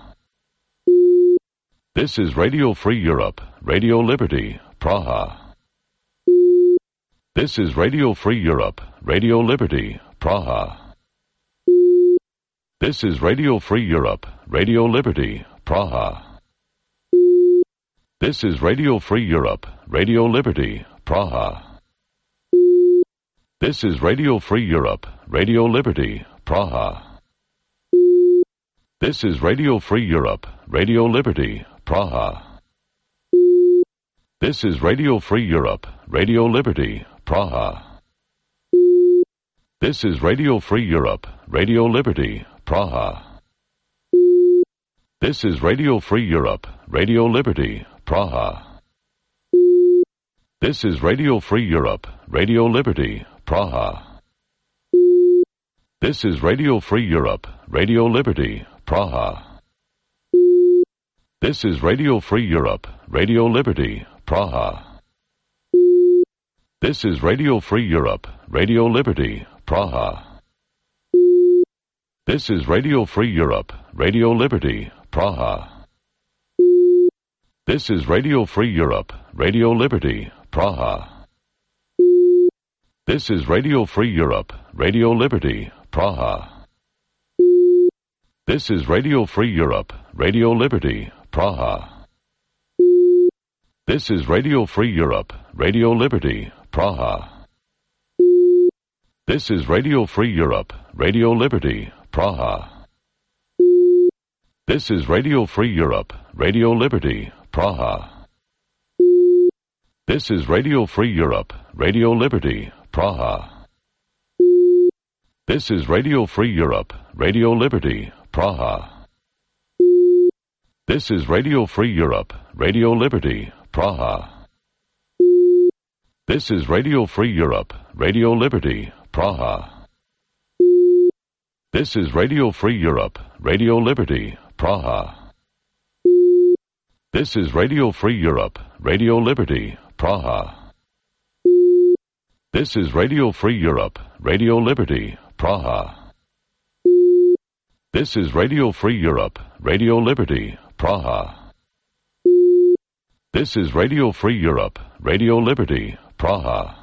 This is Radio Free Europe, Radio Liberty, Praha. This is Radio Free Europe, Radio Liberty, Praha. This is Radio Free Europe, Radio Liberty, Praha. This is Radio Free Europe, Radio Liberty, Praha. This is Radio Free Europe, Radio Liberty, Praha. This is Radio Free Europe, Radio Liberty, Praha. This is Radio Free Europe, Radio Liberty, Praha. This is Radio Free Europe, Radio Liberty, Praha. This is Radio Free Europe, Radio Liberty, Praha. This is Radio Free Europe, Radio Liberty, Praha. This is Radio Free Europe, Radio Liberty, Praha. This is Radio Free Europe, Radio Liberty, Praha. This is Radio Free Europe, Radio Liberty, Praha. This is Radio Free Europe, Radio Liberty, Praha. This is Radio Free Europe, Radio Liberty, Praha. This is Radio Free Europe, Radio Liberty, Praha. This is Radio Free Europe, Radio Liberty, Praha. This is Radio Free Europe, Radio Liberty, Praha. This is Radio Free Europe, Radio Liberty, Praha. This is Radio Free Europe, Radio Liberty, Praha. This is Radio Free Europe, Radio Liberty, Praha. This is Radio Free Europe, Radio Liberty, Praha. This is Radio Free Europe, Radio Liberty, Praha. This is Radio Free Europe, Radio Liberty, Praha. This is Radio Free Europe, Radio Liberty, Praha. This is Radio Free Europe, Radio Liberty, Praha. This is Radio Free Europe, Radio Liberty, Praha. This is Radio Free Europe, Radio Liberty, Praha. This is Radio Free Europe, Radio Liberty, Praha.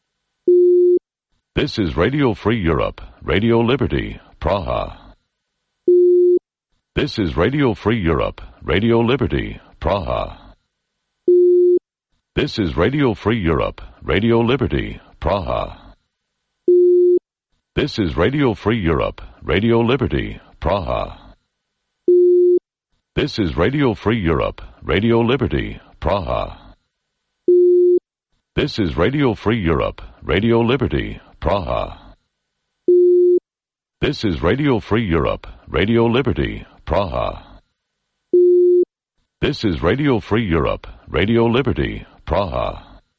This is Radio Free Europe, Radio Liberty, Praha. This is Radio Free Europe, Radio Liberty, Praha. This is Radio Free Europe, Radio Liberty, Praha. This is Radio Free Europe, Radio Liberty, Praha. This is Radio Free Europe, Radio Liberty, Praha. This is Radio Free Europe, Radio Liberty, Praha. This is Radio Free Europe, Radio Liberty, Praha. This is Radio Free Europe, Radio Liberty, Praha.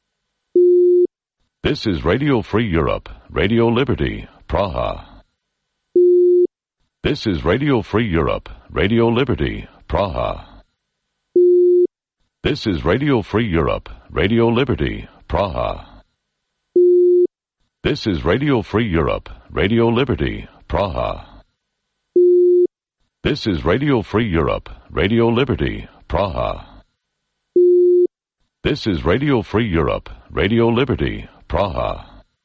This is Radio Free Europe, Radio Liberty, Praha. This is Radio Free Europe, Radio Liberty, Praha. This is Radio Free Europe, Radio Liberty, Praha. This is Radio Free Europe, Radio Liberty, Praha. This is Radio Free Europe, Radio Liberty, Praha. This is Radio Free Europe, Radio Liberty, Praha.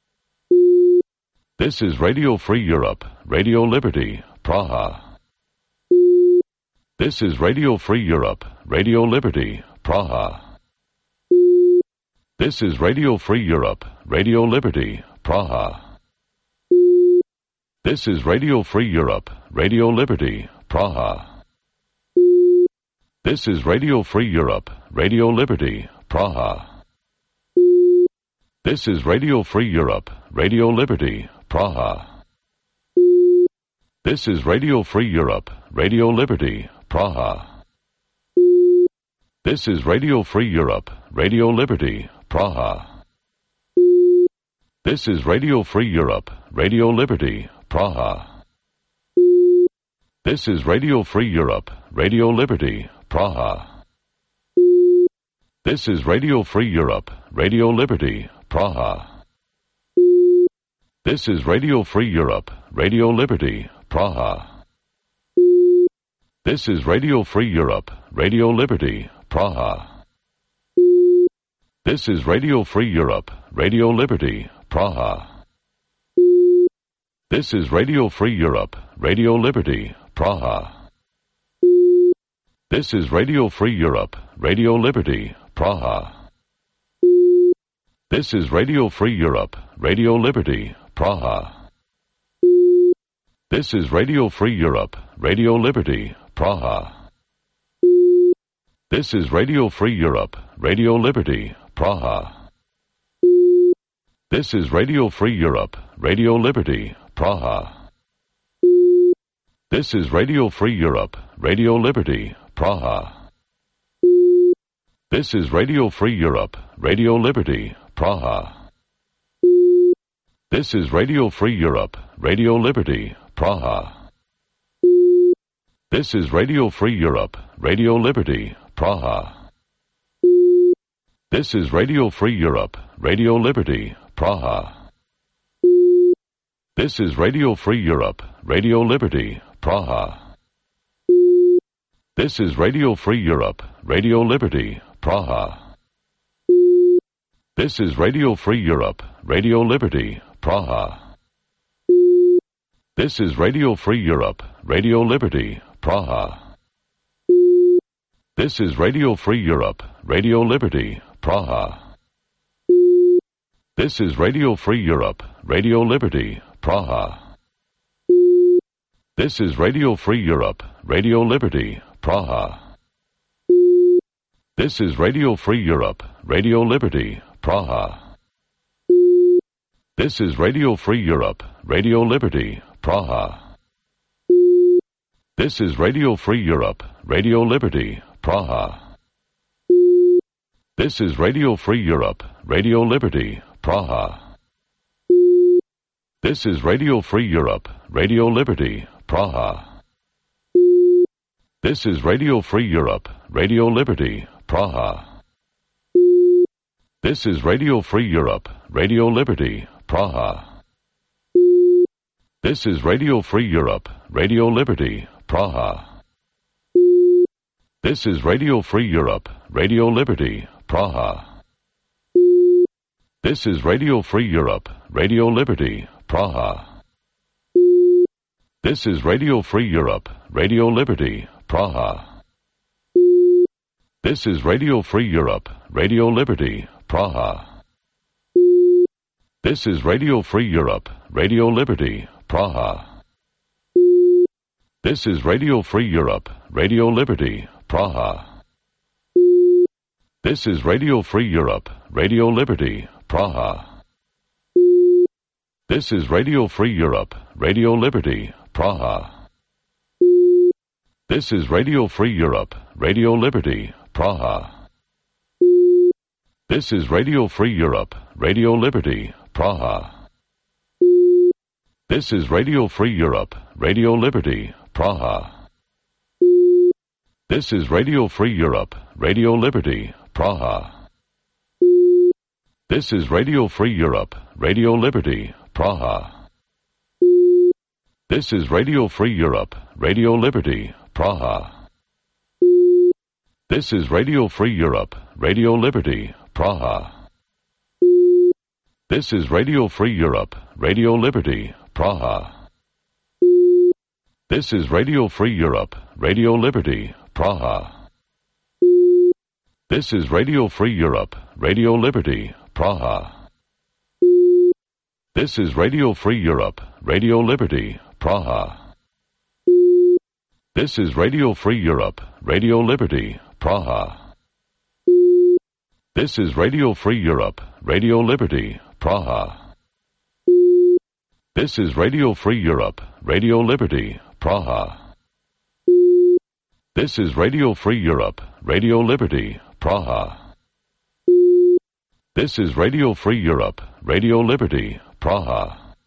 This is Radio Free Europe, Radio Liberty, Praha. This is Radio Free Europe, Radio Liberty, Praha. This is Radio Free Europe, Radio Liberty, Praha. This is Radio Free Europe, Radio Liberty, Praha. This is Radio Free Europe, Radio Liberty, Praha. This is Radio Free Europe, Radio Liberty, Praha. This is Radio Free Europe, Radio Liberty, Praha. This is Radio Free Europe, Radio Liberty, Praha. This is Radio Free Europe, Radio Liberty, Praha. This is Radio Free Europe, Radio Liberty, Praha. This is Radio Free Europe, Radio Liberty, Praha. This is Radio Free Europe, Radio Liberty, Praha. This is Radio Free Europe, Radio Liberty, Praha. This is Radio Free Europe, Radio Liberty, Praha. This is Radio Free Europe, Radio Liberty, Praha. This is Radio Free Europe, Radio Liberty, Praha. This is Radio Free Europe, Radio Liberty, Praha. This is Radio Free Europe, Radio Liberty, Praha. This is Radio Free Europe, Radio Liberty, Praha. This is Radio Free Europe, Radio Liberty, Praha. This is Radio Free Europe, Radio Liberty, Praha. This is Radio Free Europe, Radio Liberty, Praha. This is Radio Free Europe, Radio Liberty, Praha. This is Radio Free Europe, Radio Liberty, Praha. This is Radio Free Europe, Radio Liberty, Praha. This is Radio Free Europe, Radio Liberty, Praha. This is Radio Free Europe, Radio Liberty, Praha. This is Radio Free Europe, Radio Liberty, Praha. This is Radio Free Europe, Radio Liberty, Praha. This is Radio Free Europe, Radio Liberty, Praha. This is Radio Free Europe, Radio Liberty, Praha. This is Radio Free Europe, Radio Liberty, Praha. This is Radio Free Europe, Radio Liberty, Praha. This is Radio Free Europe, Radio Liberty, Praha. This is Radio Free Europe, Radio Liberty, Praha. This is Radio Free Europe, Radio Liberty, Praha. This is Radio Free Europe, Radio Liberty, Praha. This is Radio Free Europe, Radio Liberty, Praha. This is Radio Free Europe, Radio Liberty, Praha. This is Radio Free Europe, Radio Liberty, Praha. This is Radio Free Europe, Radio Liberty, Praha. This is Radio Free Europe, Radio Liberty, Praha. This is Radio Free Europe, Radio Liberty, Praha. This is Radio Free Europe, Radio Liberty, Praha. This is Radio Free Europe, Radio Liberty, Praha. This is Radio Free Europe, Radio Liberty, Praha. This is Radio Free Europe, Radio Liberty, Praha. This is Radio Free Europe, Radio Liberty, Praha. This is Radio Free Europe, Radio Liberty, Praha. This is Radio Free Europe, Radio Liberty, Praha. This is Radio Free Europe, Radio Liberty, Praha. This is Radio Free Europe, Radio Liberty, Praha. This is Radio Free Europe, Radio Liberty, Praha. This is Radio Free Europe, Radio Liberty, Praha. This is Radio Free Europe, Radio Liberty, Praha. This is Radio Free Europe, Radio Liberty, Praha. This is Radio Free Europe, Radio Liberty, Praha. This is Radio Free Europe, Radio Liberty, Praha. This is Radio Free Europe, Radio Liberty, Praha. This is Radio Free Europe, Radio Liberty, Praha. This is Radio Free Europe, Radio Liberty, Praha. This is Radio Free Europe, Radio Liberty, Praha. This is Radio Free Europe, Radio Liberty, Praha. This is Radio Free Europe, Radio Liberty, Praha.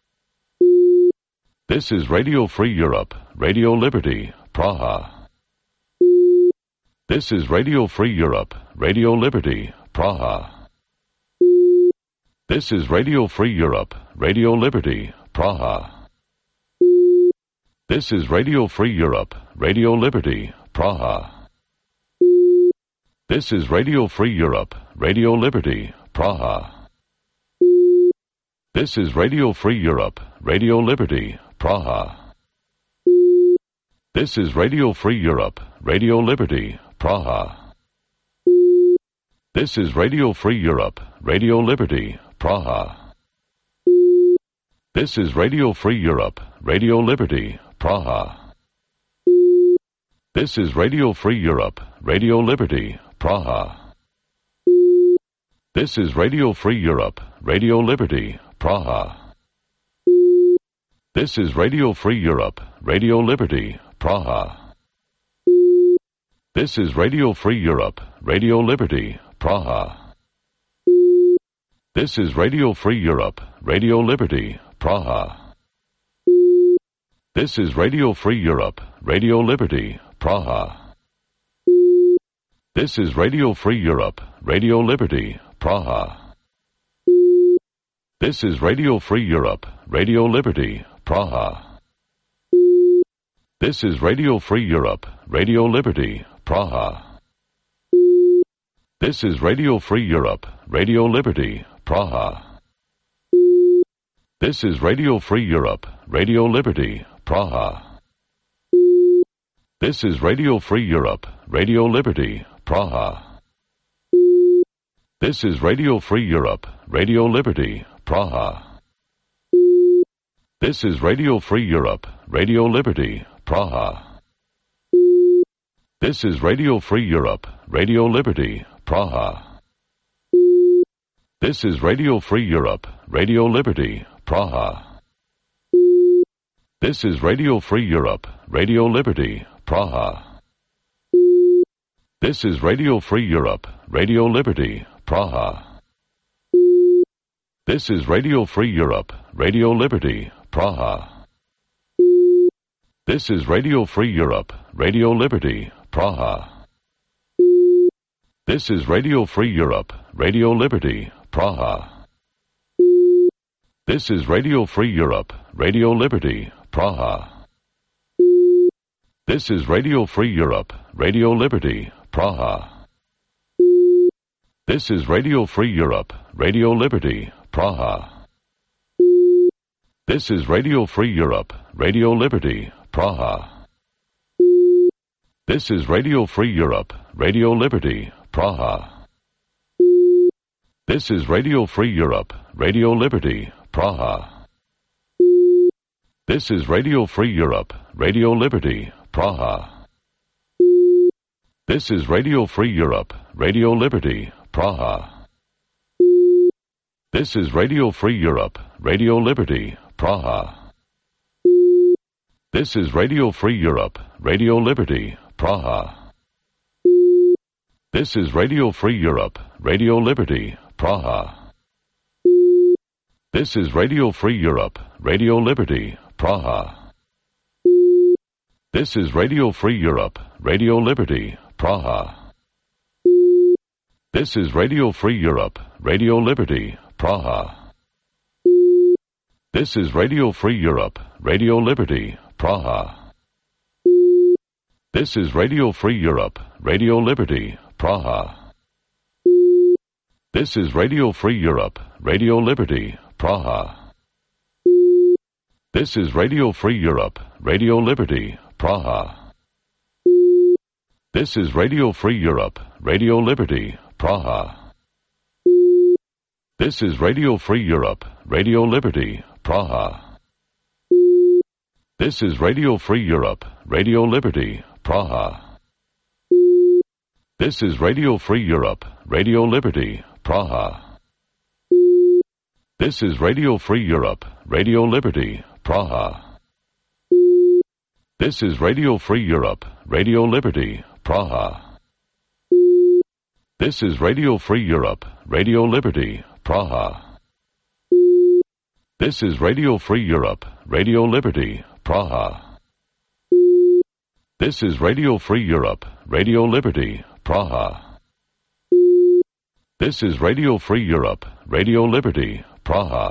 This is Radio Free Europe, Radio Liberty, Praha. This is Radio Free Europe, Radio Liberty, Praha. This is Radio Free Europe, Radio Liberty, Praha. This is Radio Free Europe, Radio Liberty, Praha. This is Radio Free Europe, Radio Liberty, Praha. This is Radio Free Europe, Radio Liberty, Praha. This is Radio Free Europe, Radio Liberty, Praha. This is Radio Free Europe, Radio Liberty, Praha. This is Radio Free Europe, Radio Liberty, Praha. This is Radio Free Europe, Radio Liberty, Praha. This is Radio Free Europe, Radio Liberty, Praha. This is Radio Free Europe, Radio Liberty, Praha. This is Radio Free Europe, Radio Liberty, Praha. This is Radio Free Europe, Radio Liberty, Praha. This is Radio Free Europe, Radio Liberty, Praha. This is Radio Free Europe, Radio Liberty, Praha. This is Radio Free Europe, Radio Liberty, Praha. This is Radio Free Europe, Radio Liberty, Praha. This is Radio Free Europe, Radio Liberty, Praha. This is Radio Free Europe, Radio Liberty, Praha. This is Radio Free Europe, Radio Liberty, Praha. This is Radio Free Europe, Radio Liberty, Praha. This is Radio Free Europe, Radio Liberty, Praha. This is Radio Free Europe, Radio Liberty, Praha. This is Radio Free Europe, Radio Liberty, Praha. This is Radio Free Europe, Radio Liberty, Praha. This is Radio Free Europe, Radio Liberty, Praha. This is Radio Free Europe, Radio Liberty, Praha. This is Radio Free Europe, Radio Liberty, Praha. This is Radio Free Europe, Radio Liberty, Praha. This is Radio Free Europe, Radio Liberty, Praha. This is Radio Free Europe, Radio Liberty, Praha. This is Radio Free Europe, Radio Liberty, Praha. This is Radio Free Europe, Radio Liberty, Praha. This is Radio Free Europe, Radio Liberty, Praha. This is Radio Free Europe, Radio Liberty, Praha. This is Radio Free Europe, Radio Liberty, Praha. This is Radio Free Europe, Radio Liberty, Praha. This is Radio Free Europe, Radio Liberty, Praha. This is Radio Free Europe, Radio Liberty, Praha. This is Radio Free Europe, Radio Liberty, Praha. This is Radio Free Europe, Radio Liberty, Praha. This is Radio Free Europe, Radio Liberty, Praha. This is Radio Free Europe, Radio Liberty, Praha. This is Radio Free Europe, Radio Liberty, Praha. This is Radio Free Europe, Radio Liberty, Praha. This is Radio Free Europe, Radio Liberty, Praha. This is Radio Free Europe, Radio Liberty, Praha. This is Radio Free Europe, Radio Liberty, Praha. This is Radio Free Europe, Radio Liberty, Praha. This is Radio Free Europe, Radio Liberty, Praha. This is Radio Free Europe, Radio Liberty, Praha. This is Radio Free Europe, Radio Liberty, Praha. This is Radio Free Europe, Radio Liberty, Praha. This is Radio Free Europe, Radio Liberty, Praha. This is Radio Free Europe, Radio Liberty, Praha. This is Radio Free Europe, Radio Liberty, Praha. This is Radio Free Europe, Radio Liberty, Praha.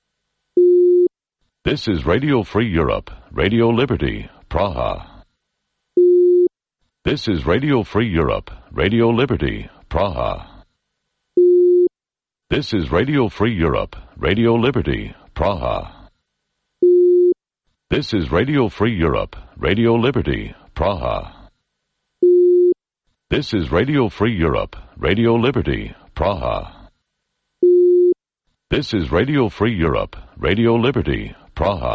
This is Radio Free Europe, Radio Liberty, Praha. This is Radio Free Europe, Radio Liberty, Praha. This is Radio Free Europe, Radio Liberty, Praha. This is Radio Free Europe, Radio Liberty, Praha. This is Radio Free Europe, Radio Liberty, Praha. This is Radio Free Europe, Radio Liberty, Praha.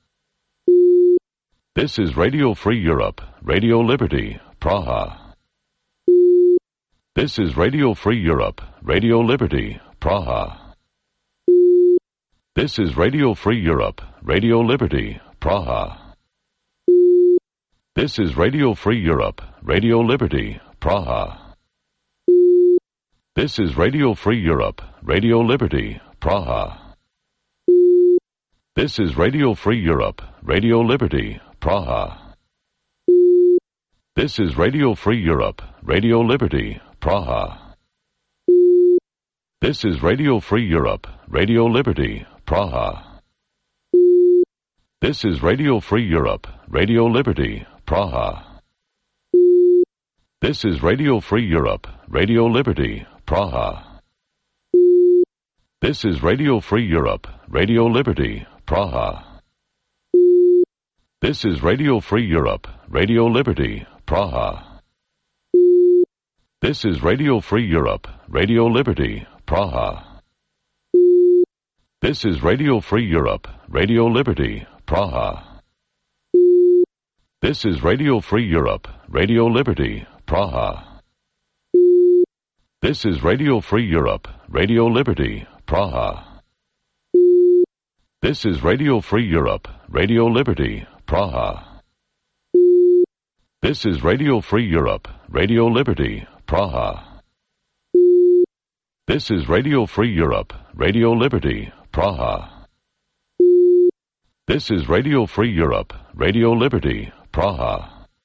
This is Radio Free Europe, Radio Liberty, Praha. This is Radio Free Europe, Radio Liberty, Praha. This is Radio Free Europe, Radio Liberty, Praha. This is Radio Free Europe, Radio Liberty, Praha. This is Radio Free Europe, Radio Liberty, Praha. This is Radio Free Europe, Radio Liberty, Praha. This is Radio Free Europe, Radio Liberty, Praha. This is Radio Free Europe, Radio Liberty, Praha. This is Radio Free Europe, Radio Liberty, Praha. This is Radio Free Europe, Radio Liberty, Praha. This is Radio Free Europe, Radio Liberty, Praha. This is Radio Free Europe, Radio Liberty, Praha. This is Radio Free Europe, Radio Liberty, Praha. This is Radio Free Europe, Radio Liberty, Praha. This is Radio Free Europe, Radio Liberty, Praha. This is Radio Free Europe, Radio Liberty, Praha. This is Radio Free Europe, Radio Liberty, Praha. This is Radio Free Europe, Radio Liberty, Praha. This is Radio Free Europe, Radio Liberty, Praha. This is Radio Free Europe, Radio Liberty, Praha.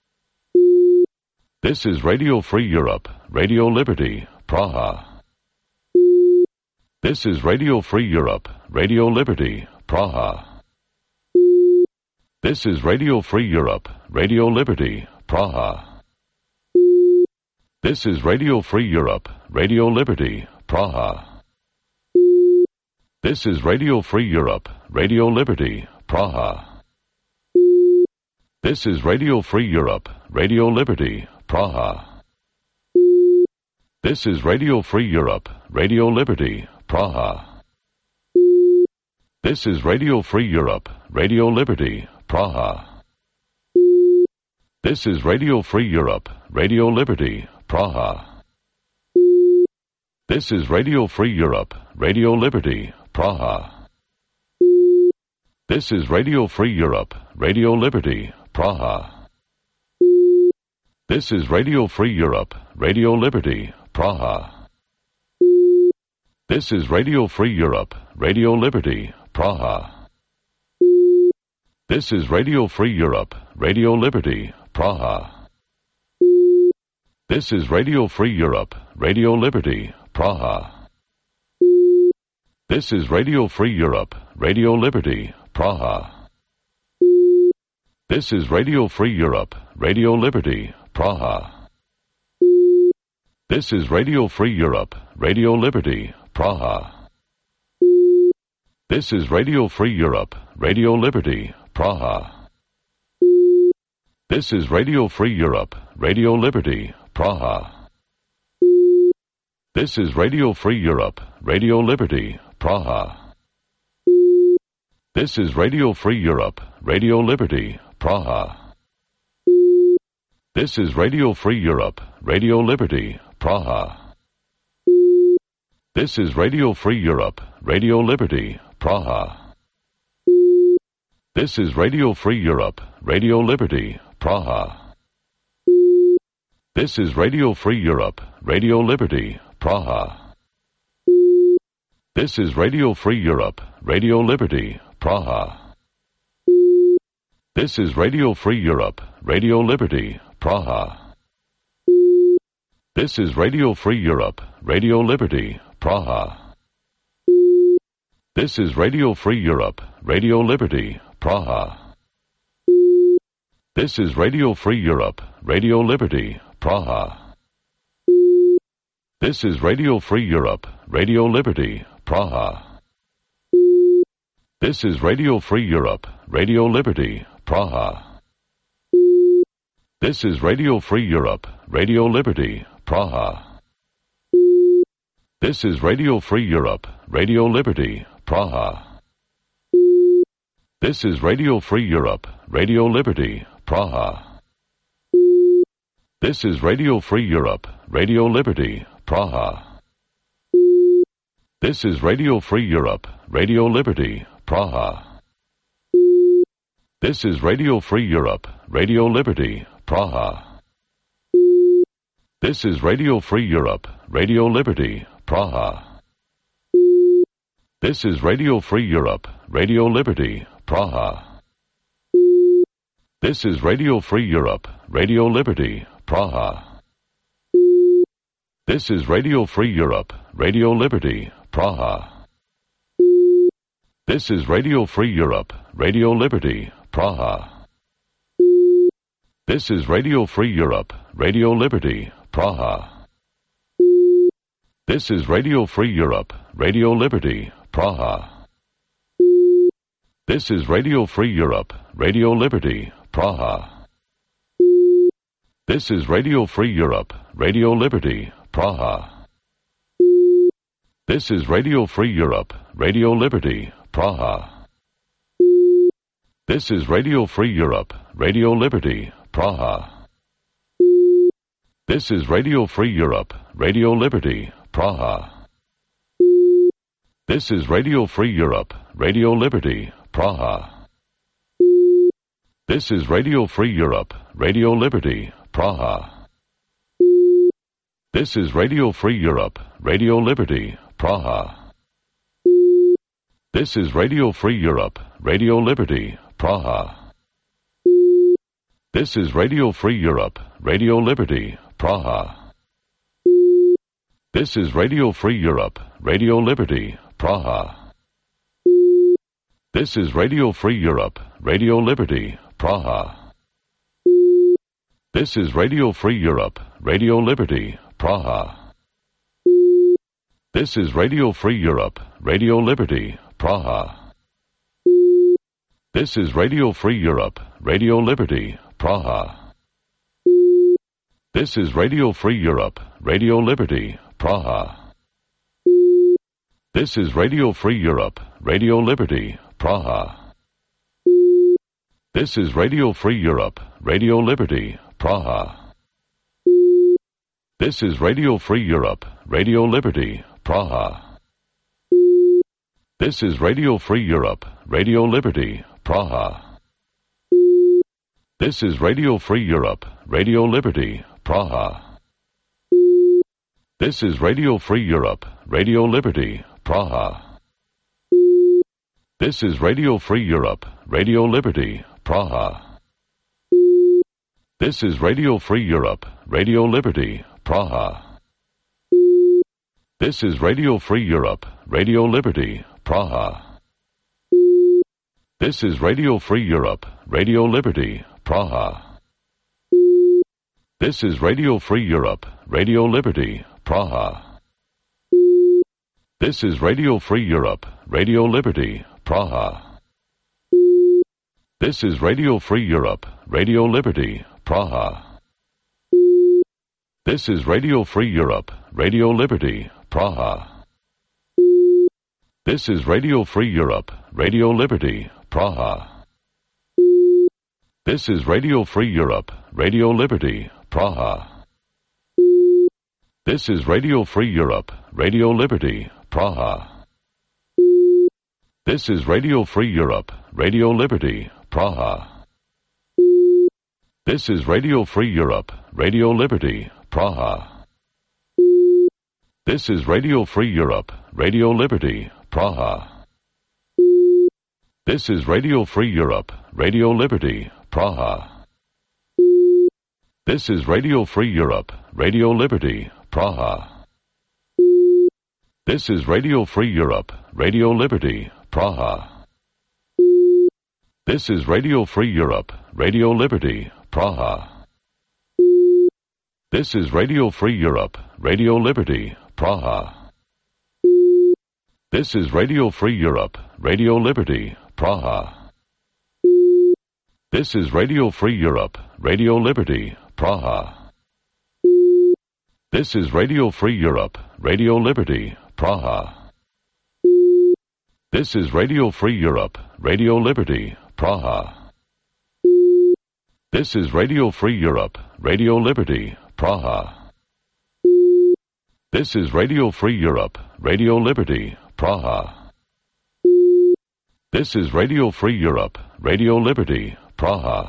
This is Radio Free Europe, Radio Liberty, Praha. This is Radio Free Europe, Radio Liberty, Praha. This is Radio Free Europe, Radio Liberty, Praha. This is Radio Free Europe, Radio Liberty, Praha. This is Radio Free Europe, Radio Liberty, Praha. This is Radio Free Europe, Radio Liberty, Praha. This is Radio Free Europe, Radio Liberty, Praha. This is Radio Free Europe, Radio Liberty, Praha. This is Radio Free Europe, Radio Liberty, Praha. This is Radio Free Europe, Radio Liberty, Praha. This is Radio Free Europe, Radio Liberty, Praha. This is Radio Free Europe, Radio Liberty, Praha. This is Radio Free Europe, Radio Liberty, Praha. This is Radio Free Europe, Radio Liberty, Praha. This is Radio Free Europe, Radio Liberty, Praha. This is Radio Free Europe, Radio Liberty, Praha. This is Radio Free Europe, Radio Liberty, Praha. This is Radio Free Europe, Radio Liberty, Praha. This is Radio Free Europe, Radio Liberty, Praha. This is Radio Free Europe, Radio Liberty, Praha. This is Radio Free Europe, Radio Liberty, Praha. This is Radio Free Europe, Radio Liberty, Praha. This is Radio Free Europe, Radio Liberty, Praha. This is Radio Free Europe, Radio Liberty, Praha. This is Radio Free Europe, Radio Liberty, Praha. This is Radio Free Europe, Radio Liberty, Praha. This is Radio Free Europe, Radio Liberty, Praha. This is Radio Free Europe, Radio Liberty, Praha. This is Radio Free Europe, Radio Liberty, Praha. This is Radio Free Europe, Radio Liberty, Praha. This is Radio Free Europe, Radio Liberty, Praha. This is Radio Free Europe, Radio Liberty, Praha. This is Radio Free Europe, Radio Liberty, Praha. This is Radio Free Europe, Radio Liberty, Praha. This is Radio Free Europe, Radio Liberty, Praha. This is Radio Free Europe, Radio Liberty, Praha. This is Radio Free Europe, Radio Liberty, Praha. This is Radio Free Europe, Radio Liberty, Praha. This is Radio Free Europe, Radio Liberty, Praha. This is Radio Free Europe, Radio Liberty, Praha. This is Radio Free Europe, Radio Liberty, Praha. This is Radio Free Europe, Radio Liberty, Praha. This is Radio Free Europe, Radio Liberty, Praha. This is Radio Free Europe, Radio Liberty, Praha. This is Radio Free Europe, Radio Liberty, Praha. This is Radio Free Europe, Radio Liberty, Praha. This is Radio Free Europe, Radio Liberty, Praha. This is Radio Free Europe, Radio Liberty, Praha. This is Radio Free Europe, Radio Liberty, Praha. This is Radio Free Europe, Radio Liberty, Praha. This is Radio Free Europe, Radio Liberty, Praha. This is Radio Free Europe, Radio Liberty, Praha. This is Radio Free Europe, Radio Liberty, Praha. This is Radio Free Europe, Radio Liberty, Praha. This is Radio Free Europe, Radio Liberty, Praha. This is Radio Free Europe, Radio Liberty, Praha. This is Radio Free Europe, Radio Liberty, Praha. This is Radio Free Europe, Radio Liberty, Praha. This is Radio Free Europe, Radio Liberty, Praha. This is Radio Free Europe, Radio Liberty, Praha. This is Radio Free Europe, Radio Liberty, Praha. This is Radio Free Europe, Radio Liberty, Praha. This is Radio Free Europe, Radio Liberty, Praha. This is Radio Free Europe, Radio Liberty, Praha. This is Radio Free Europe, Radio Liberty, Praha. This is Radio Free Europe, Radio Liberty, Praha. This is Radio Free Europe, Radio Liberty, Praha. This is Radio Free Europe, Radio Liberty, Praha. This is Radio Free Europe, Radio Liberty, Praha. This is Radio Free Europe, Radio Liberty, Praha. This is Radio Free Europe, Radio Liberty, Praha. This is Radio Free Europe, Radio Liberty, Praha. This is Radio Free Europe, Radio Liberty, Praha. This is Radio Free Europe, Radio Liberty, Praha. This is Radio Free Europe, Radio Liberty, Praha. This is Radio Free Europe, Radio Liberty, Praha. This is Radio Free Europe, Radio Liberty, Praha. This is Radio Free Europe, Radio Liberty, Praha. This is Radio Free Europe, Radio Liberty, Praha. This is Radio Free Europe, Radio Liberty, Praha. This is Radio Free Europe, Radio Liberty, Praha. This is Radio Free Europe, Radio Liberty, Praha. This is Radio Free Europe, Radio Liberty, Praha. This is Radio Free Europe, Radio Liberty, Praha. This is Radio Free Europe, Radio Liberty, Praha. This is Radio Free Europe, Radio Liberty, Praha. This is Radio Free Europe, Radio Liberty, Praha. This is Radio Free Europe, Radio Liberty, Praha. This is Radio Free Europe, Radio Liberty, Praha. This is Radio Free Europe, Radio Liberty, Praha. This is Radio Free Europe, Radio Liberty, Praha. This is Radio Free Europe, Radio Liberty, Praha. This is Radio Free Europe, Radio Liberty, Praha. This is Radio Free Europe, Radio Liberty, Praha.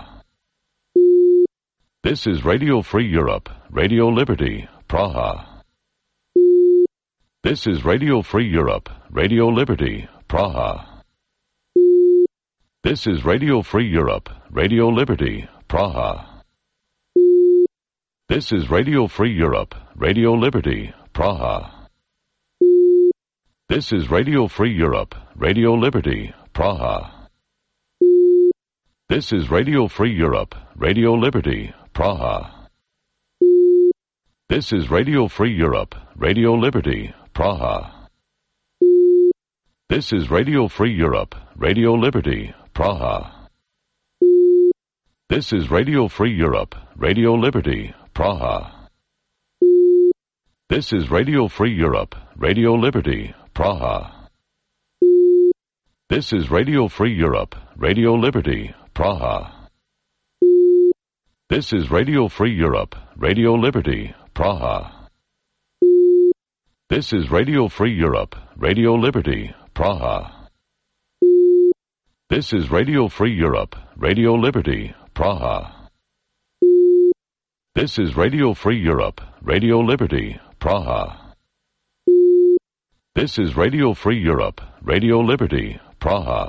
This is Radio Free Europe, Radio Liberty, Praha. This is Radio Free Europe, Radio Liberty, Praha. This is Radio Free Europe, Radio Liberty, Praha. This is Radio Free Europe, Radio Liberty, Praha. This is Radio Free Europe, Radio Liberty, Praha. This is Radio Free Europe, Radio Liberty, Praha. This is Radio Free Europe, Radio Liberty, Praha. This is Radio Free Europe, Radio Liberty, Praha. This is Radio Free Europe, Radio Liberty, Praha. This is Radio Free Europe, Radio Liberty, Praha. This is Radio Free Europe, Radio Liberty, Praha. This is Radio Free Europe, Radio Liberty, Praha. This is Radio Free Europe, Radio Liberty, Praha. This is Radio Free Europe, Radio Liberty, Praha. This is Radio Free Europe, Radio Liberty, Praha. This is Radio Free Europe, Radio Liberty, Praha.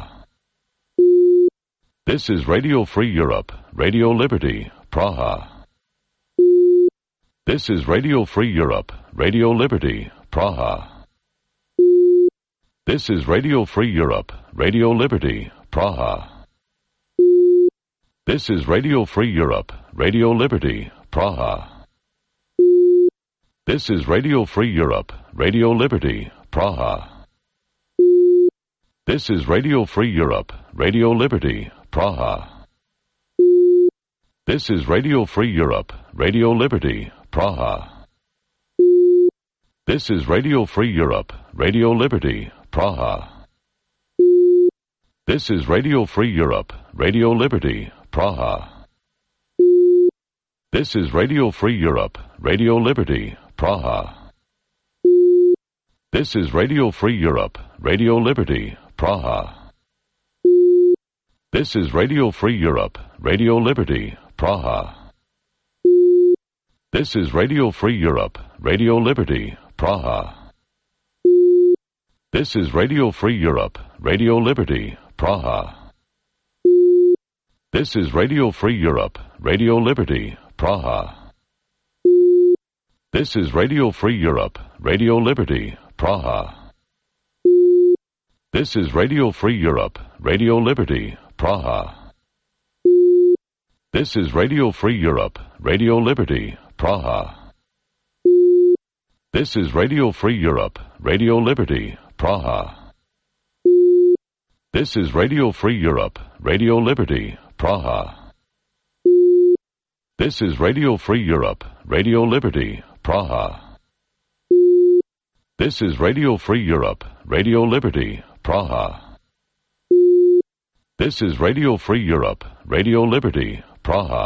This is Radio Free Europe, Radio Liberty, Praha. This is Radio Free Europe, Radio Liberty, Praha. This is Radio Free Europe, Radio Liberty, Praha. This is Radio Free Europe, Radio Liberty, Praha. This is Radio Free Europe, Radio Liberty, Praha. This is Radio Free Europe, Radio Liberty, Praha. This is Radio Free Europe, Radio Liberty, Praha. This is Radio Free Europe, Radio Liberty, Praha. This is Radio Free Europe, Radio Liberty, Praha. This is Radio Free Europe, Radio Liberty, Praha. This is Radio Free Europe, Radio Liberty, Praha. This is Radio Free Europe, Radio Liberty, Praha. This is Radio Free Europe, Radio Liberty, Praha. This is Radio Free Europe, Radio Liberty, Praha. This is Radio Free Europe, Radio Liberty, Praha. This is Radio Free Europe, Radio Liberty, Praha. This is Radio Free Europe, Radio Liberty, Praha. This is Radio Free Europe, Radio Liberty, Praha. This is Radio Free Europe, Radio Liberty, Praha. This is Radio Free Europe, Radio Liberty, Praha. This is Radio Free Europe, Radio Liberty, Praha. This is Radio Free Europe, Radio Liberty, Praha. This is Radio Free Europe, Radio Liberty, Praha.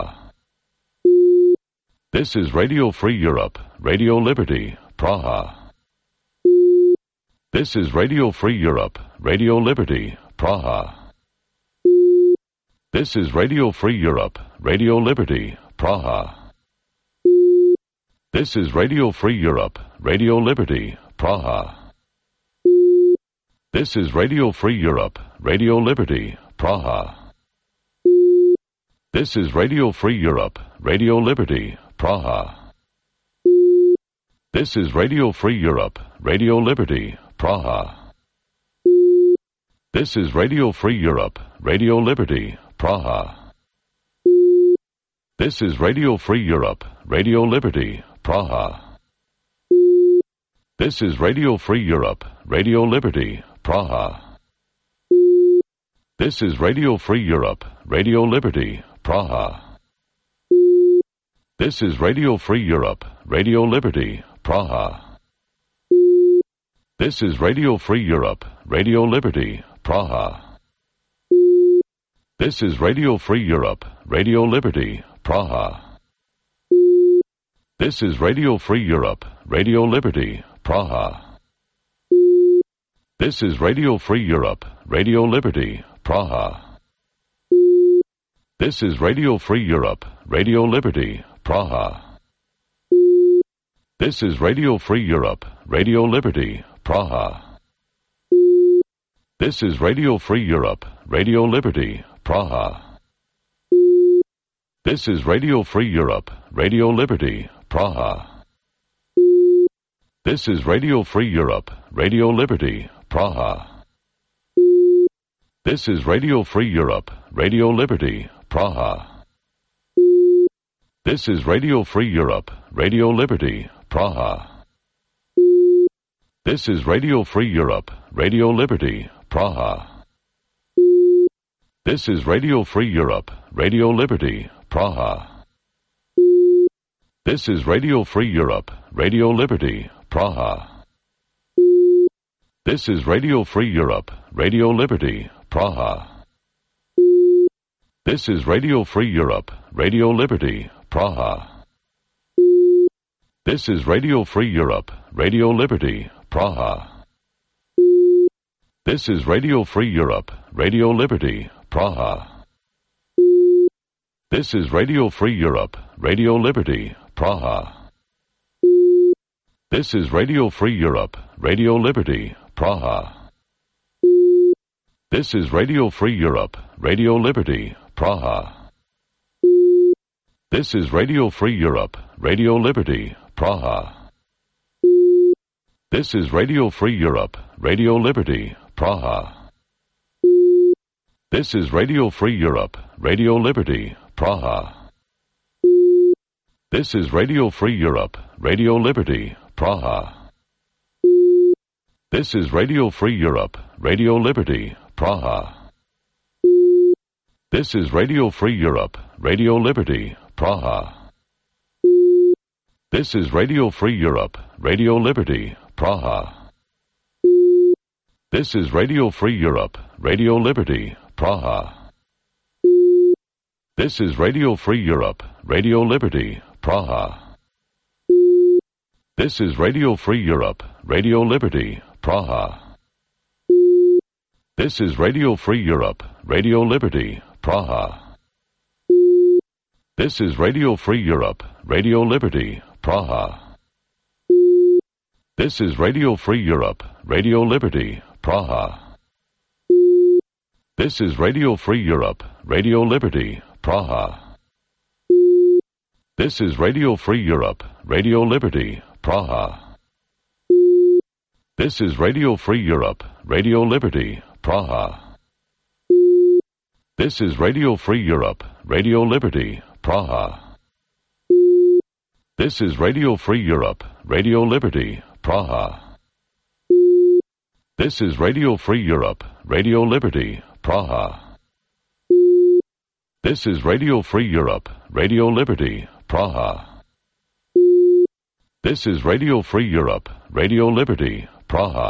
This is Radio Free Europe, Radio Liberty, Praha. This is Radio Free Europe, Radio Liberty, Praha. This is Radio Free Europe, Radio Liberty, Praha. This is Radio Free Europe, Radio Liberty, Praha. This is Radio Free Europe, Radio Liberty, Praha. This is Radio Free Europe, Radio Liberty, Praha. This is Radio Free Europe, Radio Liberty, Praha. This is Radio Free Europe, Radio Liberty, Praha. This is Radio Free Europe, Radio Liberty, Praha. This is Radio Free Europe, Radio Liberty, Praha. This is Radio Free Europe, Radio Liberty, Praha. This is Radio Free Europe, Radio Liberty, Praha. This is Radio Free Europe, Radio Liberty, Praha. This is Radio Free Europe, Radio Liberty, Praha. This is Radio Free Europe, Radio Liberty, Praha. This is Radio Free Europe, Radio Liberty, Praha. This is Radio Free Europe, Radio Liberty, Praha. This is Radio Free Europe, Radio Liberty, Praha. This is Radio Free Europe, Radio Liberty, Praha. This is Radio Free Europe, Radio Liberty, Praha. This is Radio Free Europe, Radio Liberty, Praha. This is Radio Free Europe, Radio Liberty, Praha. This is Radio Free Europe, Radio Liberty, Praha. This is Radio Free Europe, Radio Liberty, Praha. This is Radio Free Europe, Radio Liberty, Praha. This is Radio Free Europe, Radio Liberty, Praha. This is Radio Free Europe, Radio Liberty, Praha. This is Radio Free Europe, Radio Liberty, Praha. This is Radio Free Europe, Radio Liberty, Praha. This is Radio Free Europe, Radio Liberty, Praha. This is Radio Free Europe, Radio Liberty, Praha. This is Radio Free Europe, Radio Liberty, Praha. This is Radio Free Europe, Radio Liberty, Praha. This is Radio Free Europe, Radio Liberty, Praha. This is Radio Free Europe, Radio Liberty, Praha. This is Radio Free Europe, Radio Liberty, Praha. This is Radio Free Europe, Radio Liberty, Praha. This is Radio Free Europe, Radio Liberty, Praha. This is Radio Free Europe, Radio Liberty, Praha. This is Radio Free Europe, Radio Liberty, Praha. This is Radio Free Europe, Radio Liberty, Praha. This is Radio Free Europe, Radio Liberty, Praha. This is Radio Free Europe, Radio Liberty, Praha. This is Radio Free Europe, Radio Liberty, Praha. This is Radio Free Europe, Radio Liberty, Praha. This is Radio Free Europe, Radio Liberty, Praha. This is Radio Free Europe, Radio Liberty, Praha. This is Radio Free Europe, Radio Liberty, Praha. This is Radio Free Europe, Radio Liberty, Praha. This is Radio Free Europe, Radio Liberty, Praha. This is Radio Free Europe, Radio Liberty, Praha. This is Radio Free Europe, Radio Liberty, Praha. This is Radio Free Europe, Radio Liberty, Praha. This is Radio Free Europe, Radio Liberty, Praha.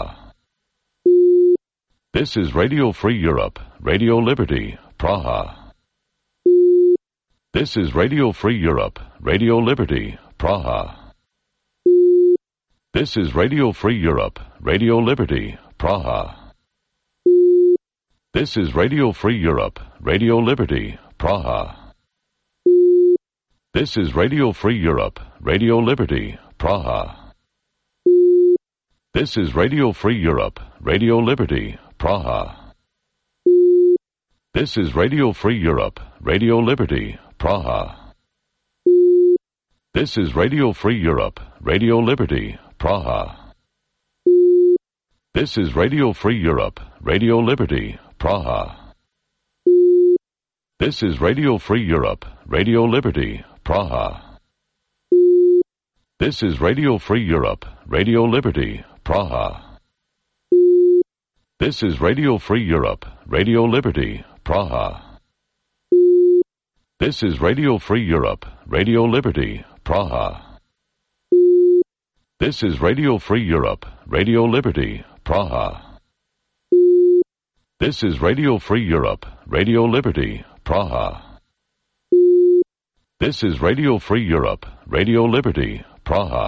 This is Radio Free Europe, Radio Liberty, Praha. This is Radio Free Europe, Radio Liberty, Praha. This is Radio Free Europe, Radio Liberty, Praha. This is Radio Free Europe, Radio Liberty, Praha. This is Radio Free Europe, Radio Liberty, Praha. This is Radio Free Europe, Radio Liberty, Praha. This is Radio Free Europe, Radio Liberty, Praha. This is Radio Free Europe, Radio Liberty, Praha. This is Radio Free Europe, Radio Liberty, Praha. This is Radio Free Europe, Radio Liberty, Praha. This is Radio Free Europe, Radio Liberty, Praha. This is Radio Free Europe, Radio Liberty, Praha. This is Radio Free Europe, Radio Liberty, Praha. This is Radio Free Europe, Radio Liberty, Praha. This is Radio Free Europe, Radio Liberty, Praha. This is Radio Free Europe, Radio Liberty, Praha.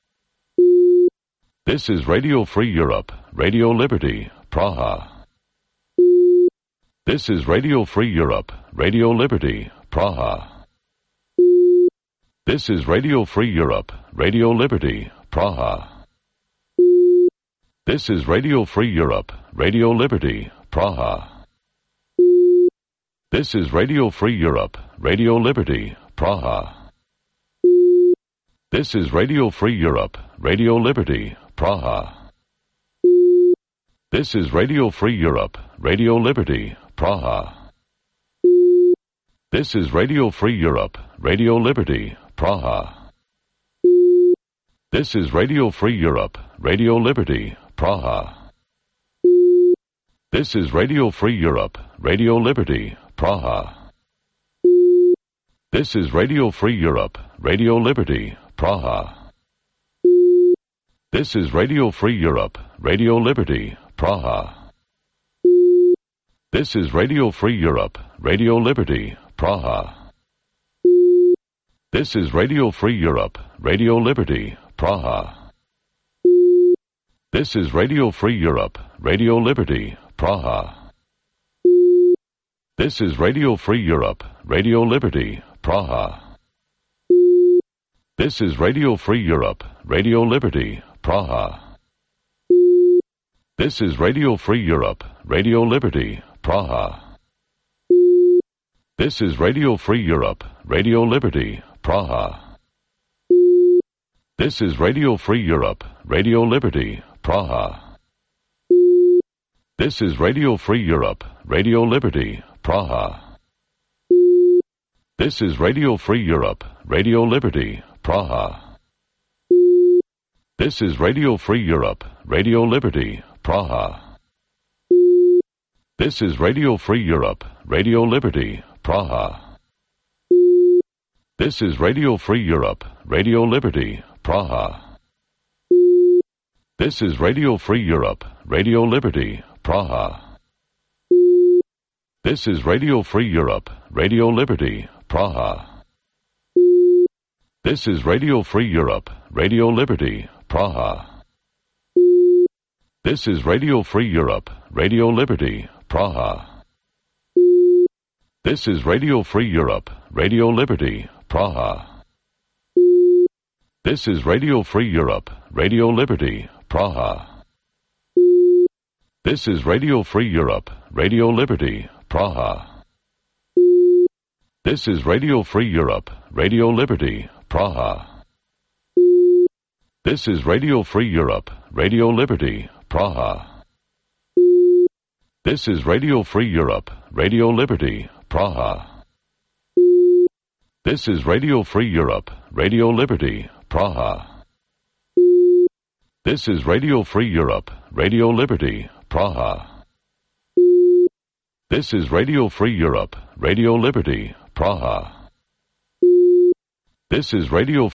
This is Radio Free Europe, Radio Liberty, Praha. This is Radio Free Europe, Radio Liberty, Praha. This is Radio Free Europe, Radio Liberty, Praha. This is Radio Free Europe, Radio Liberty, Praha. This is Radio Free Europe, Radio Liberty, Praha. This is Radio Free Europe, Radio Liberty, Praha. This is Radio Free Europe, Radio Liberty, Praha. This is Radio Free Europe, Radio Liberty, Praha. This is Radio Free Europe, Radio Liberty, Praha. This is Radio Free Europe, Radio Liberty, Praha. This is Radio Free Europe, Radio Liberty, Praha. This is Radio Free Europe, Radio Liberty, Praha. This is Radio Free Europe, Radio Liberty, Praha. This is Radio Free Europe, Radio Liberty, Praha. This is Radio Free Europe, Radio Liberty, Praha. This is Radio Free Europe, Radio Liberty, Praha. This is Radio Free Europe, Radio Liberty, Praha. This is Radio Free Europe, Radio Liberty, Praha. This is Radio Free Europe, Radio Liberty, Praha. This is Radio Free Europe, Radio Liberty, Praha. This is Radio Free Europe, Radio Liberty, Praha. This is Radio Free Europe, Radio Liberty, Praha. This is Radio Free Europe, Radio Liberty, Praha. This is Radio Free Europe, Radio Liberty, Praha. This is Radio Free Europe, Radio Liberty, Praha. This is Radio Free Europe, Radio Liberty, Praha. This is Radio Free Europe, Radio Liberty, Praha. This is Radio Free Europe, Radio Liberty, Praha. This is Radio Free Europe, Radio Liberty, Praha. This is Radio Free Europe, Radio Liberty, Praha. This is Radio Free Europe, Radio Liberty, Praha. This is Radio Free Europe, Radio Liberty, Praha. This is Radio Free Europe, Radio Liberty, Praha. This is Radio Free Europe, Radio Liberty, Praha. This is Radio Free Europe, Radio Liberty, Praha. This is Radio Free Europe, Radio Liberty, Praha. This is Radio Free Europe, Radio Liberty, Praha. This is Radio Free Europe, Radio Liberty, Praha. This is Radio